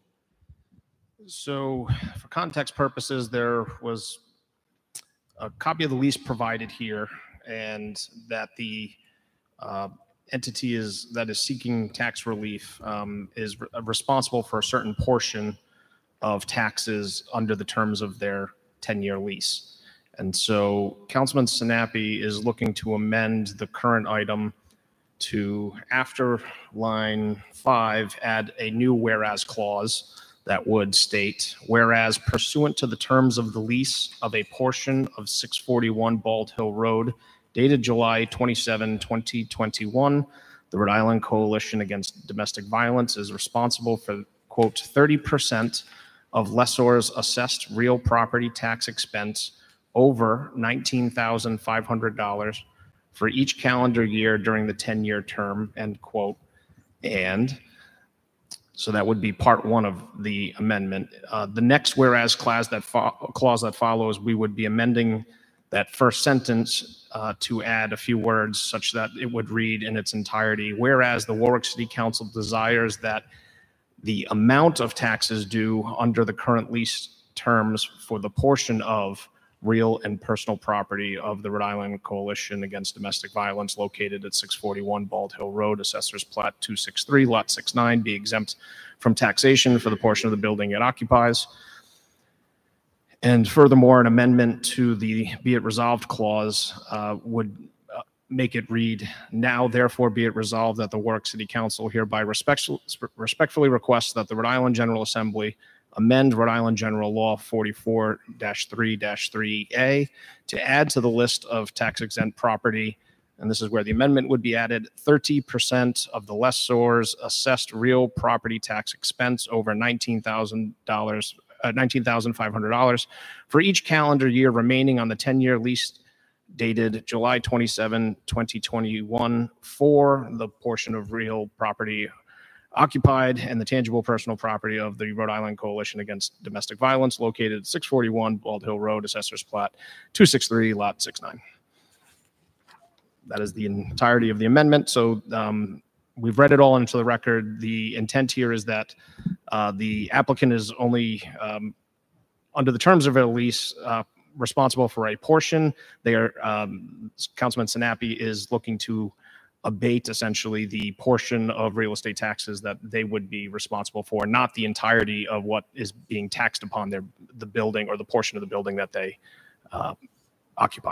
So for context purposes, there was a copy of the lease provided here, and that the uh, entity is that is seeking tax relief um, is re- responsible for a certain portion of taxes under the terms of their ten-year lease. And so Councilman Sinapi is looking to amend the current item to, after line five, add a new whereas clause that would state, whereas pursuant to the terms of the lease of a portion of six forty-one Bald Hill Road dated July twenty-seventh, twenty twenty-one, the Rhode Island Coalition Against Domestic Violence is responsible for, quote, thirty percent of lessor's assessed real property tax expense over nineteen thousand five hundred dollars for each calendar year during the ten-year term, end quote. And so that would be part one of the amendment. Uh, the next whereas clause that, fo- clause that follows, we would be amending that first sentence uh, to add a few words such that it would read in its entirety, whereas the Warwick City Council desires that the amount of taxes due under the current lease terms for the portion of real and personal property of the Rhode Island Coalition Against Domestic Violence located at six forty-one Bald Hill Road, Assessor's Plat two sixty-three, Lot sixty-nine, be exempt from taxation for the portion of the building it occupies. And furthermore, an amendment to the be it resolved clause uh, would uh, make it read, now therefore be it resolved that the Warwick City Council hereby respect- respectfully requests that the Rhode Island General Assembly amend Rhode Island General Law forty-four dash three dash three A to add to the list of tax exempt property, and this is where the amendment would be added, thirty percent of the lessor's assessed real property tax expense over nineteen thousand dollars, uh, nineteen thousand five hundred dollars for each calendar year remaining on the ten-year lease dated July twenty-seventh, twenty twenty-one for the portion of real property occupied and the tangible personal property of the Rhode Island Coalition Against Domestic Violence located at six forty-one Bald Hill Road, Assessor's Plat two sixty-three, Lot sixty-nine. That is the entirety of the amendment. So um, we've read it all into the record. The intent here is that uh, the applicant is only, um, under the terms of a lease, uh, responsible for a portion. They are, um, Councilman Sinapi is looking to abate essentially the portion of real estate taxes that they would be responsible for, not the entirety of what is being taxed upon their the building or the portion of the building that they uh, occupy.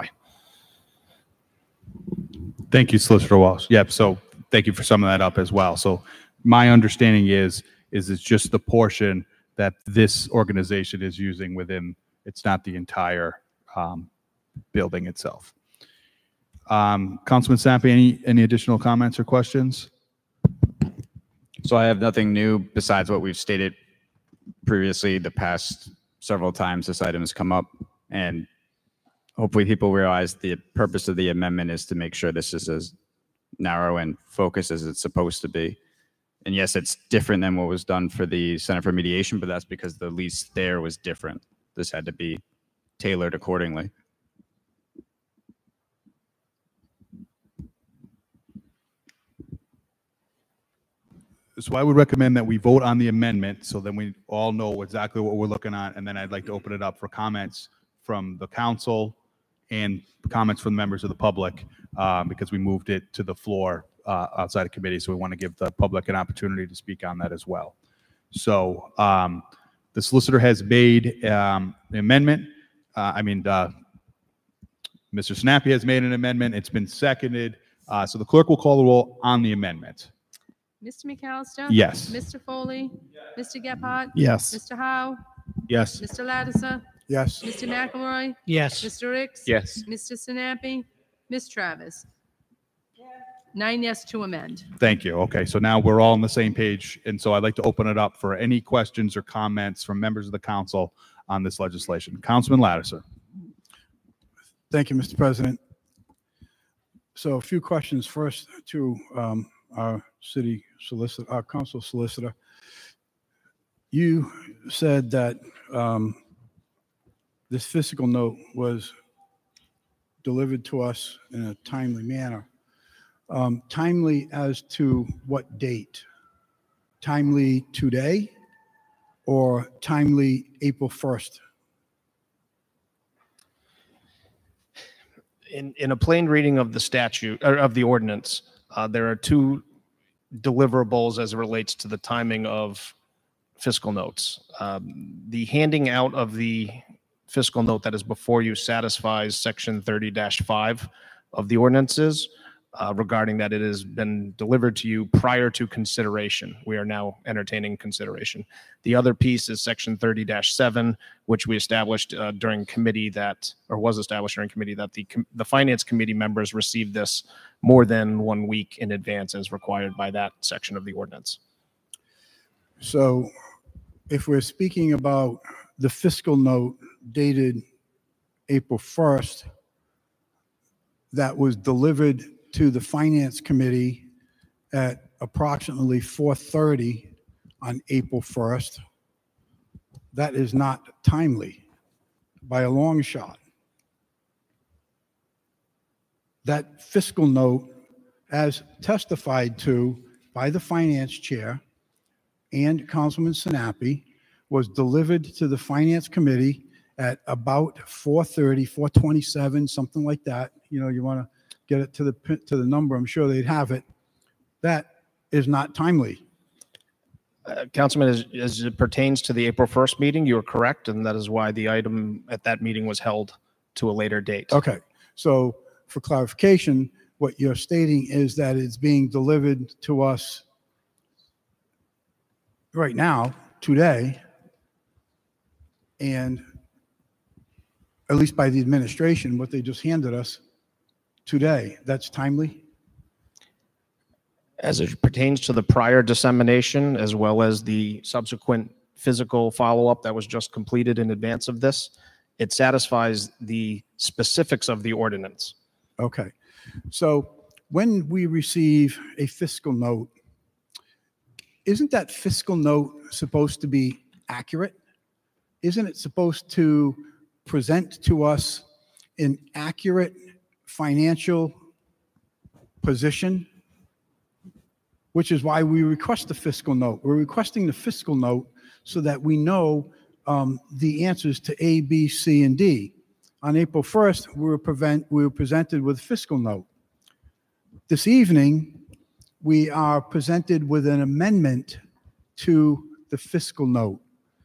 Thank you, Solicitor Walsh. Yep. So thank you for summing that up as well. So my understanding is is it's just the portion that this organization is using within. It's not the entire um, building itself. Um, Councilman Sinapi, any any additional comments or questions? So I have nothing new besides what we've stated previously. The past several times this item has come up, and hopefully people realize the purpose of the amendment is to make sure this is as narrow and focused as it's supposed to be. And yes, it's different than what was done for the Center for Mediation, but that's because the lease there was different. This had to be tailored accordingly. So I would recommend that we vote on the amendment so then we all know exactly what we're looking at. And then I'd like to open it up for comments from the council and comments from members of the public um, because we moved it to the floor uh, outside of committee. So we want to give the public an opportunity to speak on that as well. So um, the solicitor has made um, an amendment. Uh, I mean, uh, Mister Sinapi has made an amendment. It's been seconded. Uh, so the clerk will call the roll on the amendment. Mister McAllister? Yes. Mister Foley? Mister Gephardt? Yes. Mister Howe? Yes. Mister Lattiser? Yes. Mister McElroy? Yes. Mister Ricks? Yes. Mister Sinapi? Miz Travis? Nine yes to amend. Thank you. Okay, so now we're all on the same page, and so I'd like to open it up for any questions or comments from members of the council on this legislation. Councilman Lattiser. Thank you, Mister President. So a few questions first to um, our city solicitor, our council solicitor. You said that um, this fiscal note was delivered to us in a timely manner. Um, timely as to what date? Timely today or timely April first? In, in a plain reading of the statute, or of the ordinance, Uh, There are two deliverables as it relates to the timing of fiscal notes. Um, The handing out of the fiscal note that is before you satisfies section thirty dash five of the ordinances uh, regarding that it has been delivered to you prior to consideration. We are now entertaining consideration. The other piece is section thirty dash seven, which we established uh, during committee that, or was established during committee that the, com- the finance committee members received this more than one week in advance as required by that section of the ordinance. So if we're speaking about the fiscal note dated April first that was delivered to the Finance Committee at approximately four thirty on April first, that is not timely by a long shot. That fiscal note, as testified to by the Finance Chair and Councilman Sinapi, was delivered to the Finance Committee at about four thirty, four twenty-seven, something like that. You know, you want to get it to the pin- to the number, I'm sure they'd have it. That is not timely. Uh, Councilman, as, as it pertains to the April first meeting, you are correct, and that is why the item at that meeting was held to a later date. Okay, so for clarification, what you're stating is that it's being delivered to us right now, today, and at least by the administration, what they just handed us today, that's timely? As it pertains to the prior dissemination, as well as the subsequent physical follow-up that was just completed in advance of this, it satisfies the specifics of the ordinance. Okay, so when we receive a fiscal note, isn't that fiscal note supposed to be accurate? Isn't it supposed to present to us an accurate financial position? Which is why we request the fiscal note. We're requesting the fiscal note so that we know um, the answers to A, B, C, and D. On April first, we were, prevent, we were presented with a fiscal note. This evening, we are presented with an amendment to the fiscal note.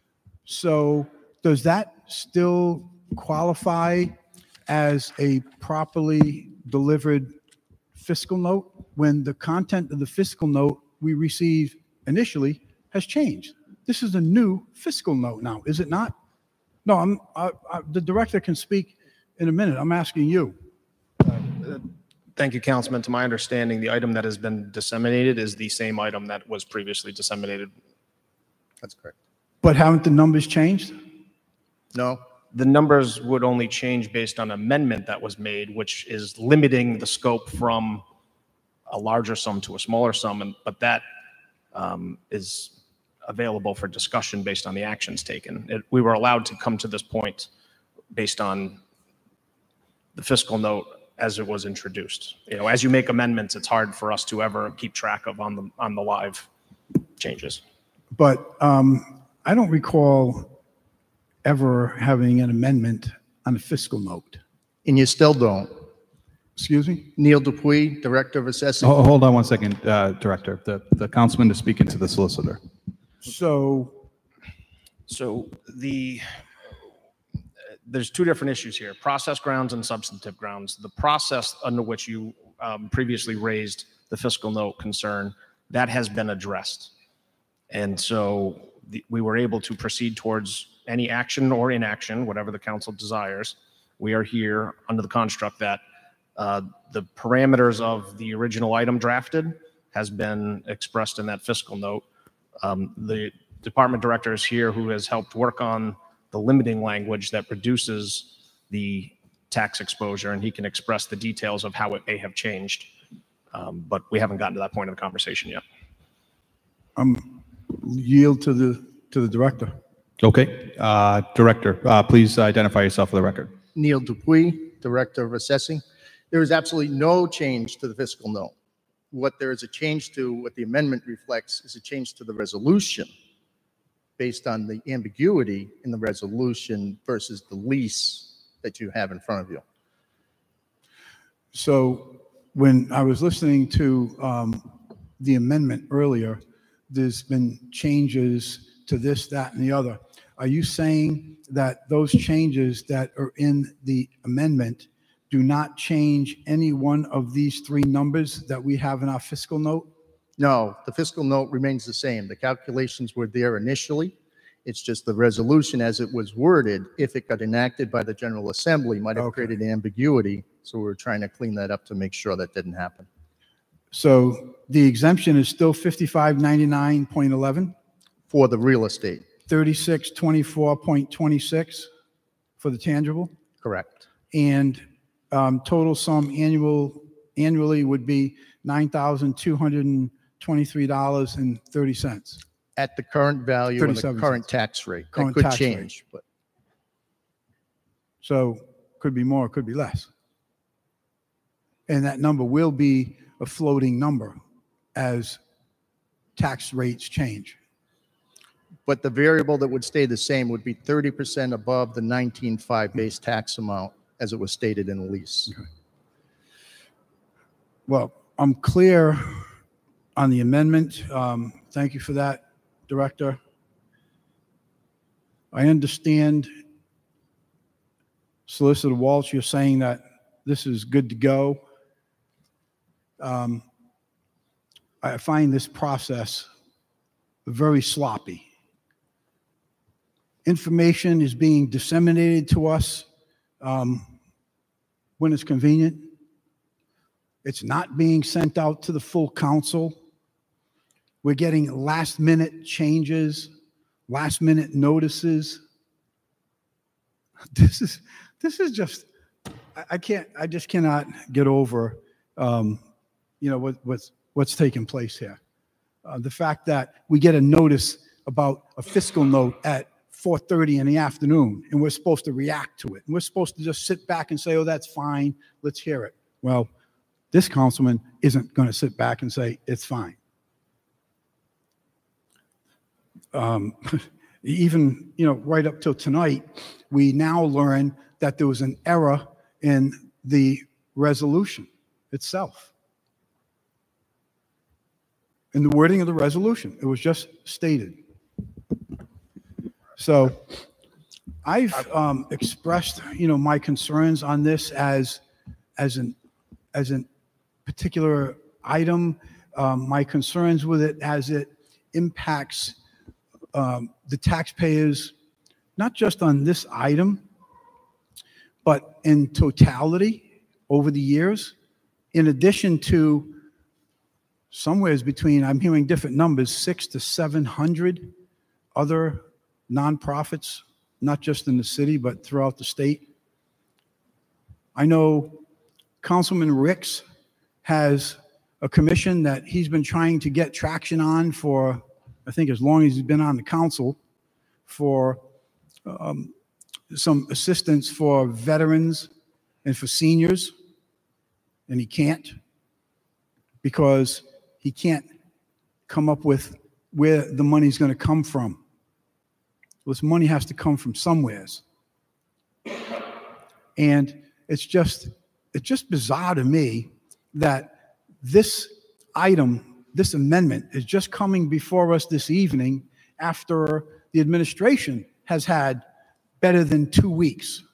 So does that still qualify as a properly delivered fiscal note when the content of the fiscal note we received initially has changed? This is a new fiscal note now, is it not? No, I'm, I, I, the director can speak in a minute. I'm asking you. Thank you, Councilman. To my understanding, the item that has been disseminated is the same item that was previously disseminated. That's correct. But haven't the numbers changed? No. The numbers would only change based on amendment that was made, which is limiting the scope from a larger sum to a smaller sum, and but that um, is available for discussion based on the actions taken. It, we were allowed to come to this point based on the fiscal note as it was introduced. You know, as you make amendments, it's hard for us to ever keep track of on the on the live changes. But um, I don't recall ever having an amendment on a fiscal note. And you still don't. Excuse me? Neil Dupuy, Director of Assessing. Oh, hold on one second, uh, Director. The, the councilman to speak into the solicitor. So, so the there's two different issues here: process grounds and substantive grounds. The process under which you um, previously raised the fiscal note concern, that has been addressed, and so the, we were able to proceed towards any action or inaction, whatever the council desires. We are here under the construct that uh, the parameters of the original item drafted has been expressed in that fiscal note. Um, the department director is here who has helped work on the limiting language that reduces the tax exposure, and he can express the details of how it may have changed. Um, but we haven't gotten to that point of the conversation yet. I'm yield to the to the director. Okay, uh, Director, uh, please identify yourself for the record. Neil Dupuy, Director of Assessing. There is absolutely no change to the fiscal note. What there is a change to, what the amendment reflects, is a change to the resolution based on the ambiguity in the resolution versus the lease that you have in front of you. So when I was listening to um, the amendment earlier, there's been changes to this, that, and the other. Are you saying that those changes that are in the amendment do not change any one of these three numbers that we have in our fiscal note? No, the fiscal note remains the same. The calculations were there initially. It's just the resolution as it was worded, if it got enacted by the General Assembly, might have Okay. created ambiguity. So we were trying to clean that up to make sure that didn't happen. So the exemption is still fifty-five ninety-nine point eleven? For the real estate. thirty-six twenty-four point twenty-six for the tangible? Correct. And um, total sum annual, annually would be nine thousand two hundred twenty-three dollars and thirty cents. At the current value and the thirty-seven current cents. tax rate. That Current could tax rate. change, but So could be more, could be less. And that number will be a floating number as tax rates change. but the variable that would stay the same would be thirty percent above the nineteen five base tax amount as it was stated in the lease. Well, I'm clear on the amendment. Um, Thank you for that, Director. I understand, Solicitor Walsh, you're saying that this is good to go. Um, I find this process very sloppy. Information is being disseminated to us um, when it's convenient. It's not being sent out to the full council. We're getting last-minute changes, last-minute notices. This is this is just I, I can't I just cannot get over um, you know what what's what's taking place here. Uh, the fact that we get a notice about a fiscal note at four thirty in the afternoon, and we're supposed to react to it, and we're supposed to just sit back and say, "Oh, that's fine. Let's hear it." Well, this councilman isn't going to sit back and say it's fine. Um, even, you know, right up till tonight, we now learn that there was an error in the resolution itself. In the wording of the resolution, it was just stated. So I've um, expressed, you know, my concerns on this as, as an, as an particular item, um, my concerns with it as it impacts um, the taxpayers, not just on this item, but in totality over the years, in addition to somewheres between, I'm hearing different numbers, six to seven hundred other nonprofits, not just in the city, but throughout the state. I know Councilman Ricks has a commission that he's been trying to get traction on for, I think, as long as he's been on the council, for um, some assistance for veterans and for seniors, and he can't because he can't come up with where the money's going to come from. Well, this money has to come from somewheres. And it's just, it's just bizarre to me that this item, this amendment is just coming before us this evening after the administration has had better than two weeks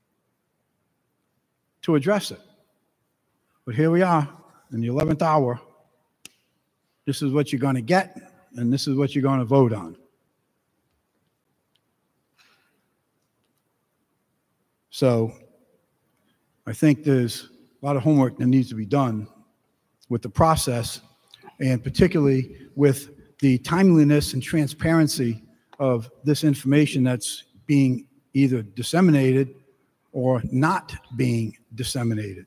to address it. But here we are in the eleventh hour. This is what you're going to get, and this is what you're going to vote on. So I think there's a lot of homework that needs to be done with the process, and particularly with the timeliness and transparency of this information that's being either disseminated or not being disseminated.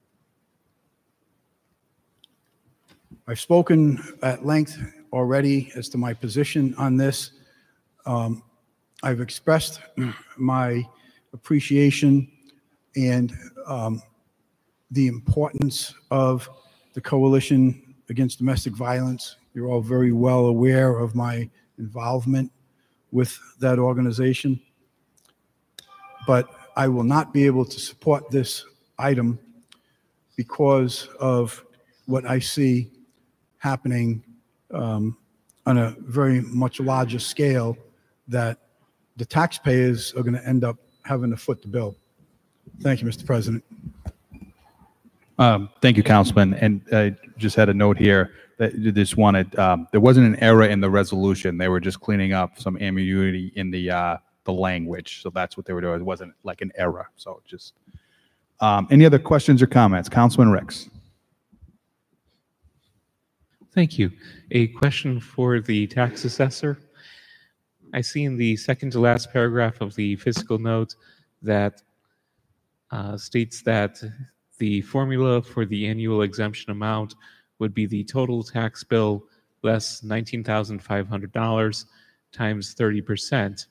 I've spoken at length already as to my position on this. Um, I've expressed my appreciation and um, the importance of the Coalition Against Domestic Violence. You're all very well aware of my involvement with that organization. But I will not be able to support this item because of what I see happening um, on a very much larger scale, that the taxpayers are going to end up having to foot the bill. Thank you, Mister President. Um, Thank you, Councilman. And I just had a note here that you just wanted, um, there wasn't an error in the resolution. They were just cleaning up some ambiguity in the, uh, the language. So that's what they were doing. It wasn't like an error. So just, um, any other questions or comments? Councilman Ricks. Thank you. A question for the tax assessor. I see in the second to last paragraph of the fiscal note that uh, states that the formula for the annual exemption amount would be the total tax bill less nineteen thousand five hundred dollars times thirty percent.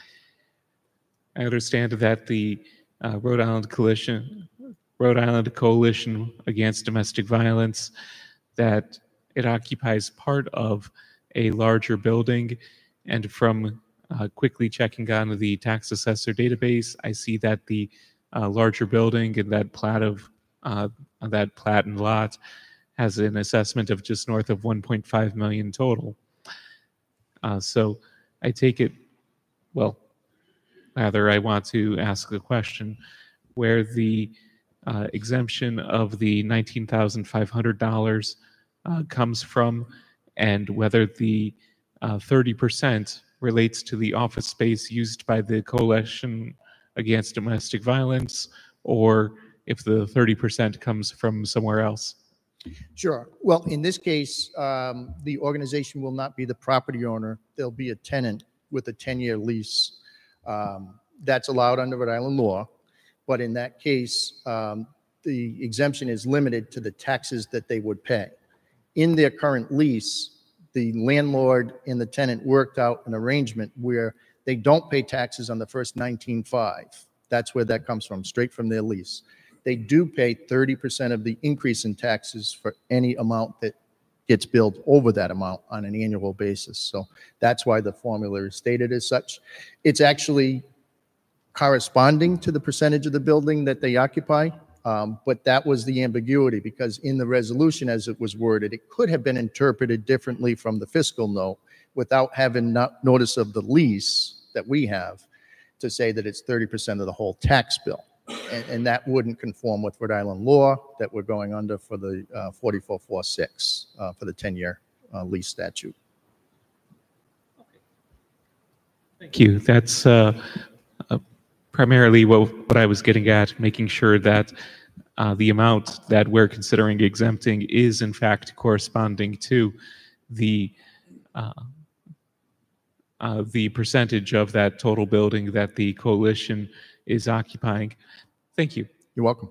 I understand that the uh, Rhode Island Coalition, Rhode Island Coalition Against Domestic Violence, that it occupies part of a larger building, and from uh, quickly checking on the tax assessor database, I see that the uh, larger building and that plat of uh, that plat and lot has an assessment of just north of one point five million total. Uh, so I take it, well, rather I want to ask the question where the uh, exemption of the nineteen thousand five hundred dollars uh, comes from, and whether the uh, thirty percent relates to the office space used by the Coalition Against Domestic Violence, or if the thirty percent comes from somewhere else. Sure. Well, in this case, um, the organization will not be the property owner. There'll be a tenant with a ten-year lease. Um, that's allowed under Rhode Island law. But in that case, um, the exemption is limited to the taxes that they would pay. In their current lease, the landlord and the tenant worked out an arrangement where they don't pay taxes on the first nineteen five. That's where that comes from, straight from their lease. They do pay thirty percent of the increase in taxes for any amount that gets billed over that amount on an annual basis. So that's why the formula is stated as such. It's actually corresponding to the percentage of the building that they occupy, um, but that was the ambiguity, because in the resolution as it was worded, it could have been interpreted differently from the fiscal note without having not notice of the lease that we have to say that it's thirty percent of the whole tax bill. And, and that wouldn't conform with Rhode Island law that we're going under for the uh, forty-four forty-six uh, for the ten-year uh, lease statute. Thank you. That's uh, uh, primarily what, what I was getting at, making sure that uh, the amount that we're considering exempting is in fact corresponding to the uh, uh, the percentage of that total building that the coalition is occupying. Thank you. You're welcome.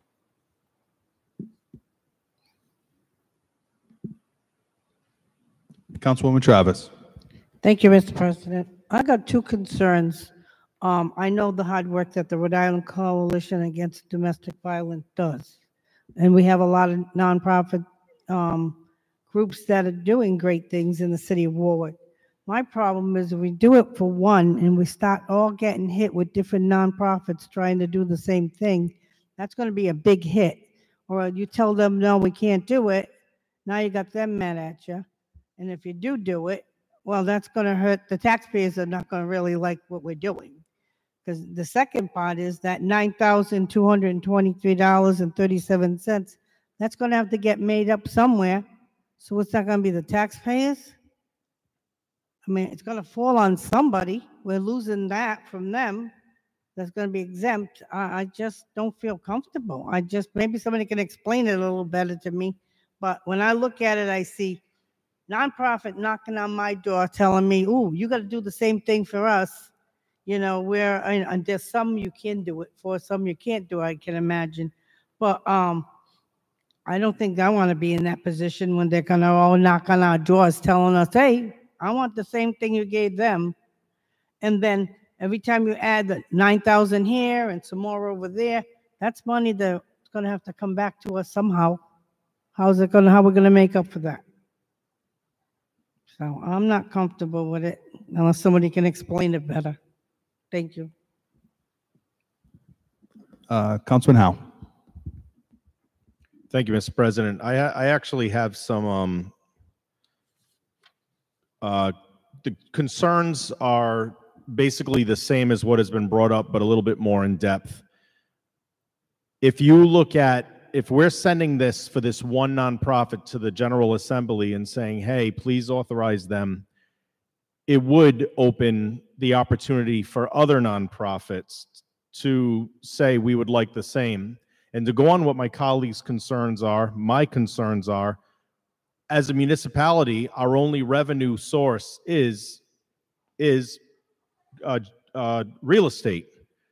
Councilwoman Travis. Thank you, Mister President. I got two concerns. Um, I know the hard work that the Rhode Island Coalition Against Domestic Violence does. And we have a lot of nonprofit um, groups that are doing great things in the city of Warwick. My problem is if we do it for one and we start all getting hit with different nonprofits trying to do the same thing, that's going to be a big hit. Or you tell them, no, we can't do it. Now you got them mad at you. And if you do do it, well, that's going to hurt. The taxpayers are not going to really like what we're doing. Because the second part is that nine thousand two hundred twenty-three dollars and thirty-seven cents, that's going to have to get made up somewhere. So it's not going to be the taxpayers? I mean, it's going to fall on somebody. We're losing that from them. That's going to be exempt. I, I just don't feel comfortable. I just, maybe somebody can explain it a little better to me. But when I look at it, I see nonprofit knocking on my door telling me, ooh, you got to do the same thing for us. You know, where, and, and there's some you can do it for, some you can't do, I can imagine. But um, I don't think I want to be in that position when they're going to all knock on our doors telling us, hey, I want the same thing you gave them. And then every time you add the nine thousand here and some more over there, that's money that's going to have to come back to us somehow. How's it going to, how we're going to make up for that? So I'm not comfortable with it unless somebody can explain it better. Thank you. Uh, Councilman Howe. Thank you, Mister President. I, I actually have some, um, uh, the concerns are basically the same as what has been brought up, but a little bit more in depth. If you look at, if we're sending this for this one nonprofit to the General Assembly and saying, hey, please authorize them, it would open the opportunity for other nonprofits to say we would like the same. And to go on what my colleagues' concerns are, my concerns are, as a municipality, our only revenue source is, is uh, uh, real estate.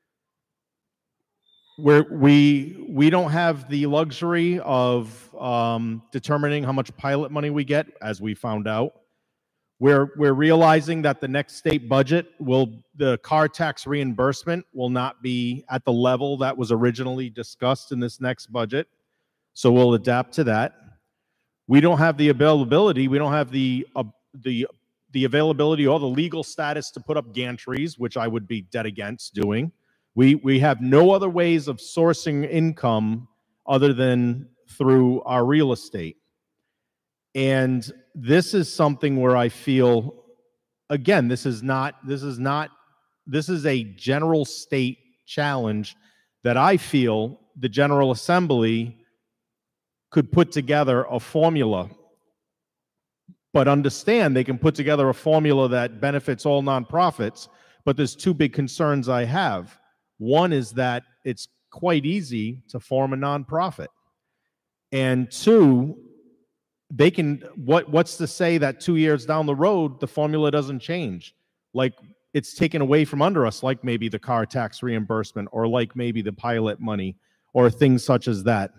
Where we we don't have the luxury of um, determining how much pilot money we get, as we found out. We're we're realizing that the next state budget will the car tax reimbursement will not be at the level that was originally discussed in this next budget, so we'll adapt to that. We don't have the availability. We don't have the uh, the the availability or the legal status to put up gantries, which I would be dead against doing. We, we have no other ways of sourcing income other than through our real estate. And this is something where I feel, again, this is not, this is not, this is a general state challenge that I feel the General Assembly could put together a formula. But understand they can put together a formula that benefits all nonprofits, but there's two big concerns I have. One is that it's quite easy to form a nonprofit. And two, they can, what, what's to say that two years down the road, the formula doesn't change? Like it's taken away from under us, like maybe the car tax reimbursement or like maybe the pilot money or things such as that.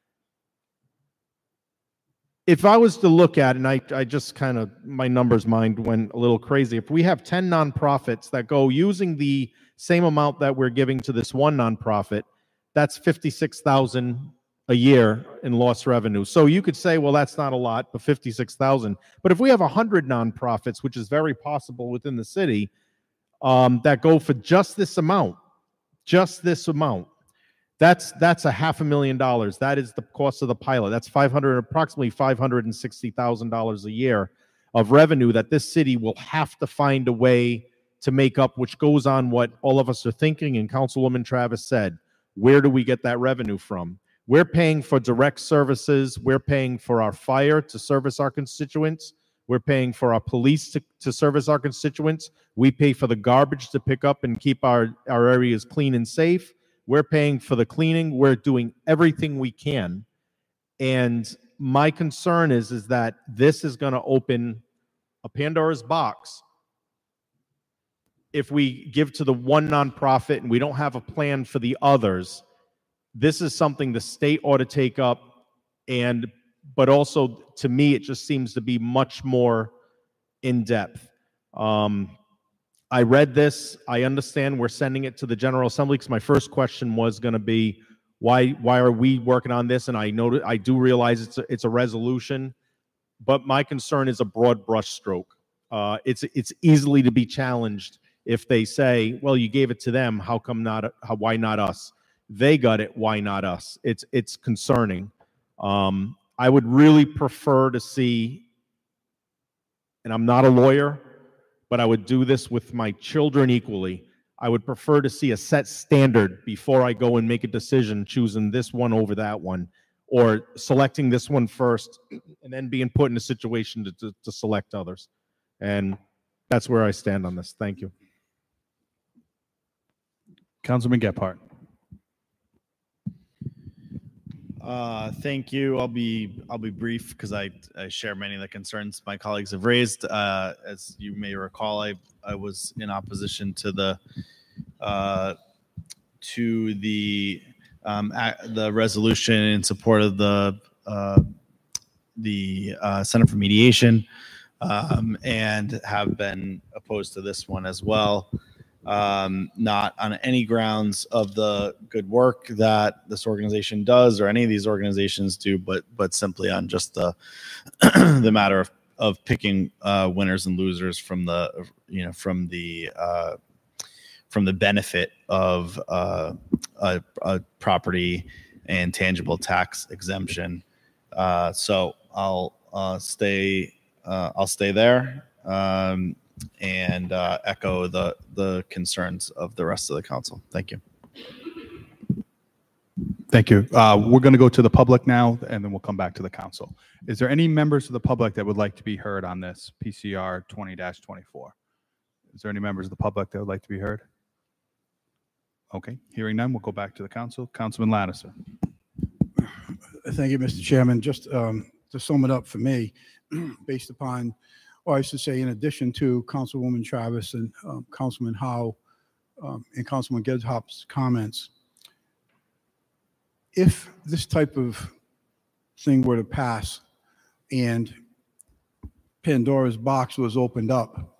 If I was to look at, and I, I just kind of, my numbers mind went a little crazy. If we have ten nonprofits that go using the same amount that we're giving to this one nonprofit, that's fifty-six thousand a year in lost revenue. So you could say, well, that's not a lot, but fifty-six thousand. But if we have one hundred nonprofits, which is very possible within the city, um, that go for just this amount, just this amount, that's that's a half a million dollars. That is the cost of the pilot. That's five hundred, approximately five hundred sixty thousand dollars a year of revenue that this city will have to find a way to make up, which goes on what all of us are thinking, and Councilwoman Travis said, where do we get that revenue from? We're paying for direct services. We're paying for our fire to service our constituents. We're paying for our police to, to service our constituents. We pay for the garbage to pick up and keep our, our areas clean and safe. We're paying for the cleaning. We're doing everything we can. And my concern is, is that this is going to open a Pandora's box. If we give to the one nonprofit and we don't have a plan for the others, this is something the state ought to take up. And, but also to me, it just seems to be much more in depth. Um, I read this. I understand we're sending it to the General Assembly because my first question was going to be, why, why are we working on this? And I know, I do realize it's a, it's a resolution, but my concern is a broad brush stroke. Uh, it's, it's easily to be challenged. If they say, well, you gave it to them, how come not, how, why not us? They got it, why not us? It's, it's concerning. Um, I would really prefer to see, and I'm not a lawyer, but I would do this with my children equally. I would prefer to see a set standard before I go and make a decision choosing this one over that one, or selecting this one first and then being put in a situation to, to, to select others. And that's where I stand on this. Thank you. Councilman Gephardt. Uh, thank you. I'll be I'll be brief because I, I share many of the concerns my colleagues have raised. Uh, as you may recall, I I was in opposition to the uh, to the um, a, the resolution in support of the uh, the uh, Center for Mediation, um, and have been opposed to this one as well. Um, not on any grounds of the good work that this organization does or any of these organizations do, but but simply on just the the matter of of picking uh, winners and losers from the you know from the uh, from the benefit of uh, a, a property and tangible tax exemption. Uh, so I'll uh, stay. Uh, I'll stay there um, and uh, echo the the concerns of the rest of the council. Thank you. Thank you. Uh, we're going to go to the public now, and then we'll come back to the council. Is there any members of the public that would like to be heard on this P C R twenty dash twenty-four? Is there any members of the public that would like to be heard? Okay, hearing none, we'll go back to the council. Councilman Lattiser. Thank you, Mister Chairman. Just um, to sum it up for me, based upon, or I should say, in addition to Councilwoman Travis and um, Councilman Howe um, and Councilman Gedhop's comments, if this type of thing were to pass and Pandora's box was opened up,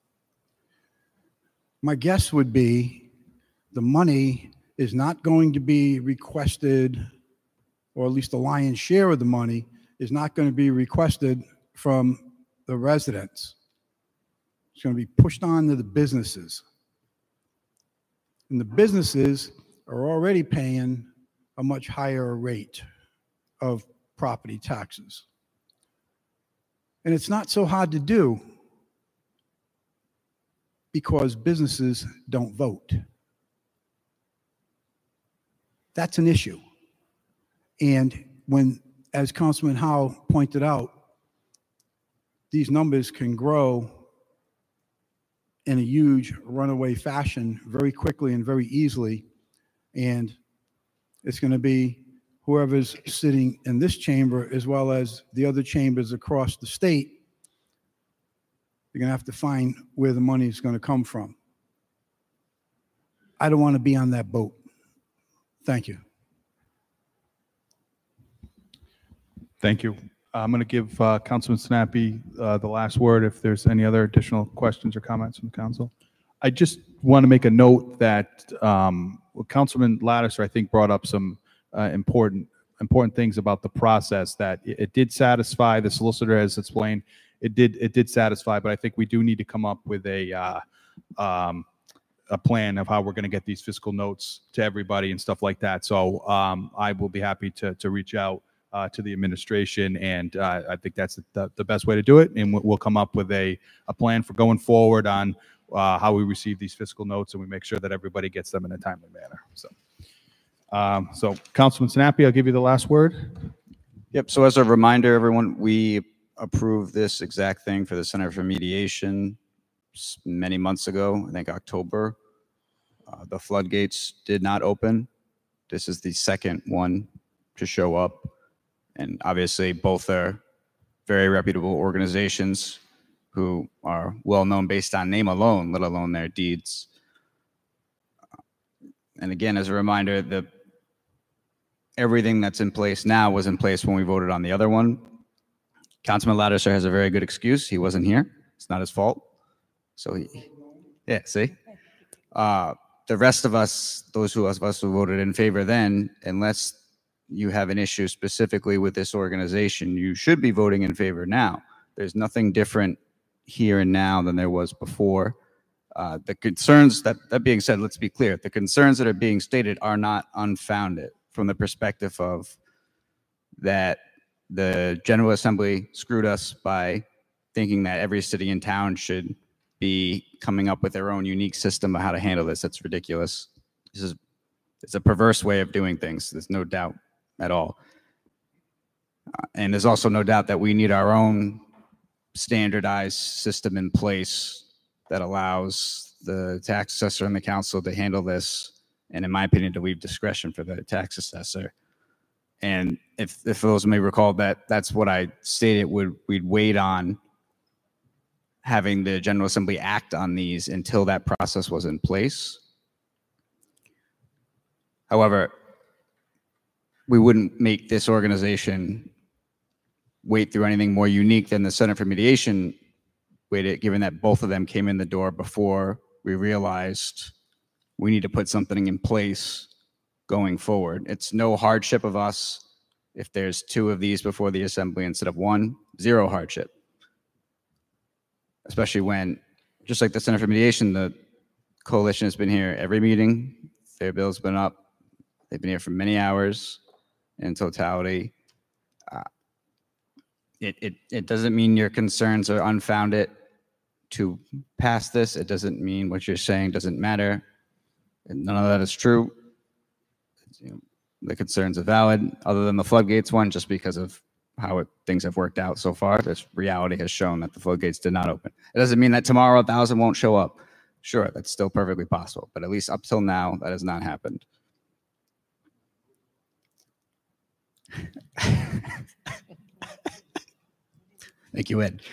my guess would be the money is not going to be requested, or at least the lion's share of the money is not going to be requested from the residents. It's going to be pushed on to the businesses. And the businesses are already paying a much higher rate of property taxes. And it's not so hard to do because businesses don't vote. That's an issue. And when, as Councilman Howe pointed out, these numbers can grow in a huge runaway fashion very quickly and very easily. And it's going to be whoever's sitting in this chamber as well as the other chambers across the state. You're going to have to find where the money is going to come from. I don't want to be on that boat. Thank you. Thank you. I'm going to give uh, Councilman Snappy uh, the last word if there's any other additional questions or comments from the council. I just want to make a note that um, well, Councilman Lattiser, I think, brought up some uh, important important things about the process that it, it did satisfy. The solicitor has explained it did it did satisfy, but I think we do need to come up with a uh, um, a plan of how we're going to get these fiscal notes to everybody and stuff like that. So um, I will be happy to to reach out Uh, to the administration, and uh, I think that's the, the best way to do it. And we'll, we'll come up with a, a plan for going forward on uh, how we receive these fiscal notes, and we make sure that everybody gets them in a timely manner. So, um, so Councilman Snappy, I'll give you the last word. Yep. So as a reminder, everyone, we approved this exact thing for the Center for Mediation s- many months ago. I think October. Uh, the floodgates did not open. This is the second one to show up. And obviously, both are very reputable organizations who are well known based on name alone, let alone their deeds. And again, as a reminder, the everything that's in place now was in place when we voted on the other one. Councilman Lattiser has a very good excuse. He wasn't here. It's not his fault. So he, yeah, see? Uh, the rest of us, those who of us who voted in favor then, unless you have an issue specifically with this organization, you should be voting in favor now. There's nothing different here and now than there was before. Uh, the concerns, that, that being said, let's be clear, the concerns that are being stated are not unfounded from the perspective of that the General Assembly screwed us by thinking that every city and town should be coming up with their own unique system of how to handle this. That's ridiculous. This is it's a perverse way of doing things. There's no doubt at all. Uh, and there's also no doubt that we need our own standardized system in place that allows the tax assessor and the council to handle this, and in my opinion, to leave discretion for the tax assessor. And if, if those may recall, that that's what I stated, would we'd wait on having the General Assembly act on these until that process was in place. However, we wouldn't make this organization wait through anything more unique than the Center for Mediation waited, given that both of them came in the door before we realized we need to put something in place going forward. It's no hardship of us if there's two of these before the Assembly instead of one, zero hardship. Especially when, just like the Center for Mediation, the coalition has been here every meeting, their bill's been up, they've been here for many hours. in totality. Uh, it, it, it doesn't mean your concerns are unfounded to pass this. It doesn't mean what you're saying doesn't matter. And none of that is true. You know, the concerns are valid, other than the floodgates one, just because of how it, things have worked out so far. This reality has shown that the floodgates did not open. It doesn't mean that tomorrow a thousand won't show up. Sure, that's still perfectly possible, but at least up till now, that has not happened. Thank you, Ed.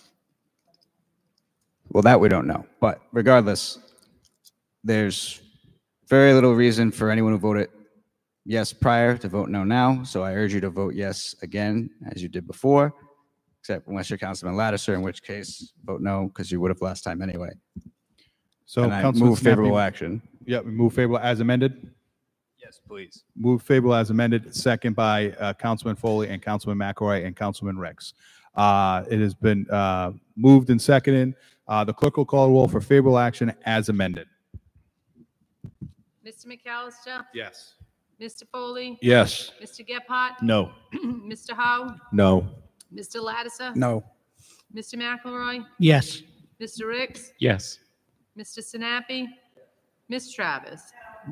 Well, that we don't know, but regardless, there's very little reason for anyone who voted yes prior to vote no now. So I urge you to vote yes again, as you did before, except unless you're Councilman Lattiser, in which case vote no, because you would have last time anyway. So And I Councilman move favorable Sinapi- action. Yeah, we move favorable as amended. Yes, please. Move favorable as amended, second by uh, Councilman Foley and Councilman McElroy and Councilman Rex. Uh, It has been uh, moved and seconded. Uh, The clerk will call roll for favorable action as amended. Mister McAllister? Yes. Mister Foley? Yes. Mister Gephardt? No. Mister Howe? No. Mister Lattiser? No. Mister McElroy? Yes. Mister Ricks? Yes. Mister Sinapi? Miz Travis?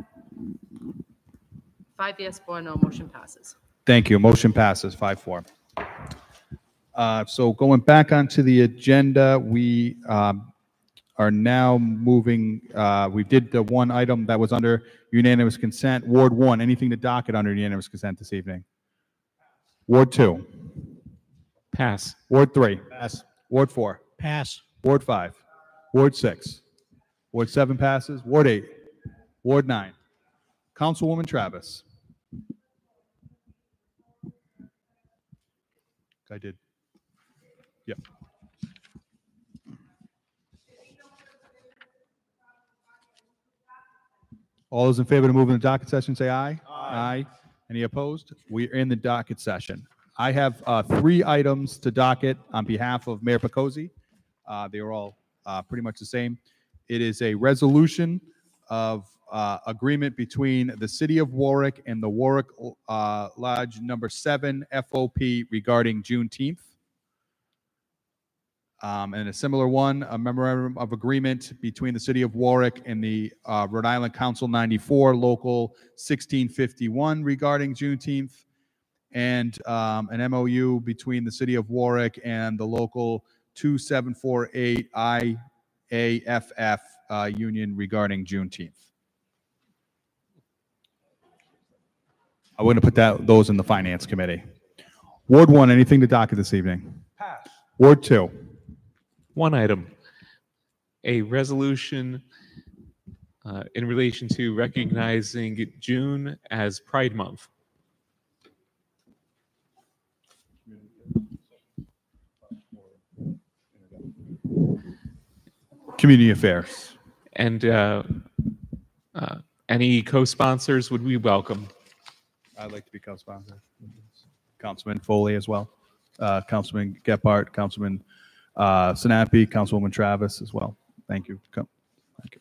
Five yes, four no, motion passes. Thank you. Motion passes five four. Uh, So going back onto the agenda, we um, are now moving, uh, we did the one item that was under unanimous consent. Ward one, anything to docket under unanimous consent this evening? Ward two? Pass. Ward three? Pass. Ward four? Pass. Ward five? Ward six? Ward seven passes? Ward eight? Ward nine? Councilwoman Travis? I did. Yep. All those in favor to move in the docket session, say aye. Aye. Any opposed? We're in the docket session. I have uh, three items to docket on behalf of Mayor Picozzi. Uh, They are all uh, pretty much the same. It is a resolution of uh, agreement between the City of Warwick and the Warwick uh, Lodge Number Seven F O P regarding Juneteenth. Um, and a similar one, a memorandum of agreement between the City of Warwick and the uh, Rhode Island Council ninety-four, Local sixteen fifty-one regarding Juneteenth, and um, an M O U between the City of Warwick and the Local two seven four eight I A F F uh, Union regarding Juneteenth. I wouldn't put that those in the Finance Committee. Ward one, anything to docket this evening? Pass. Ward two. One item, a resolution uh, in relation to recognizing June as Pride Month. Community Affairs. And uh, uh, any co-sponsors would be welcome. I'd like to be co-sponsor. Councilman Foley as well. Uh, Councilman Gephardt, Councilman uh, Sinapi, Councilwoman Travis as well. Thank you. Co- Thank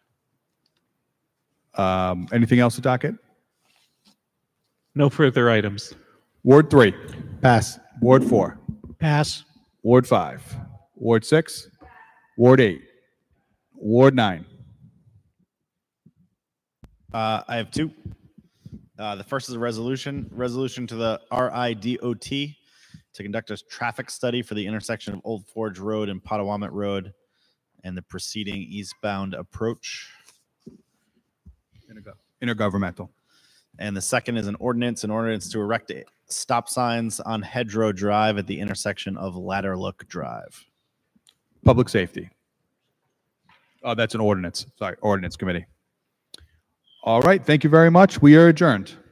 you. Um, anything else to docket? No further items. Ward three. Pass. Ward four. Pass. Ward five. Ward six. Ward eight. Ward nine. Uh, I have two. Uh, the first is a resolution, resolution to the R I D O T to conduct a traffic study for the intersection of Old Forge Road and Potawatomi Road and the preceding eastbound approach. Intergo- Intergovernmental. And the second is an ordinance, an ordinance to erect stop signs on Hedgerow Drive at the intersection of Ladderlook Drive. Public Safety. Oh, that's an ordinance. Sorry, Ordinance Committee. All right. Thank you very much. We are adjourned.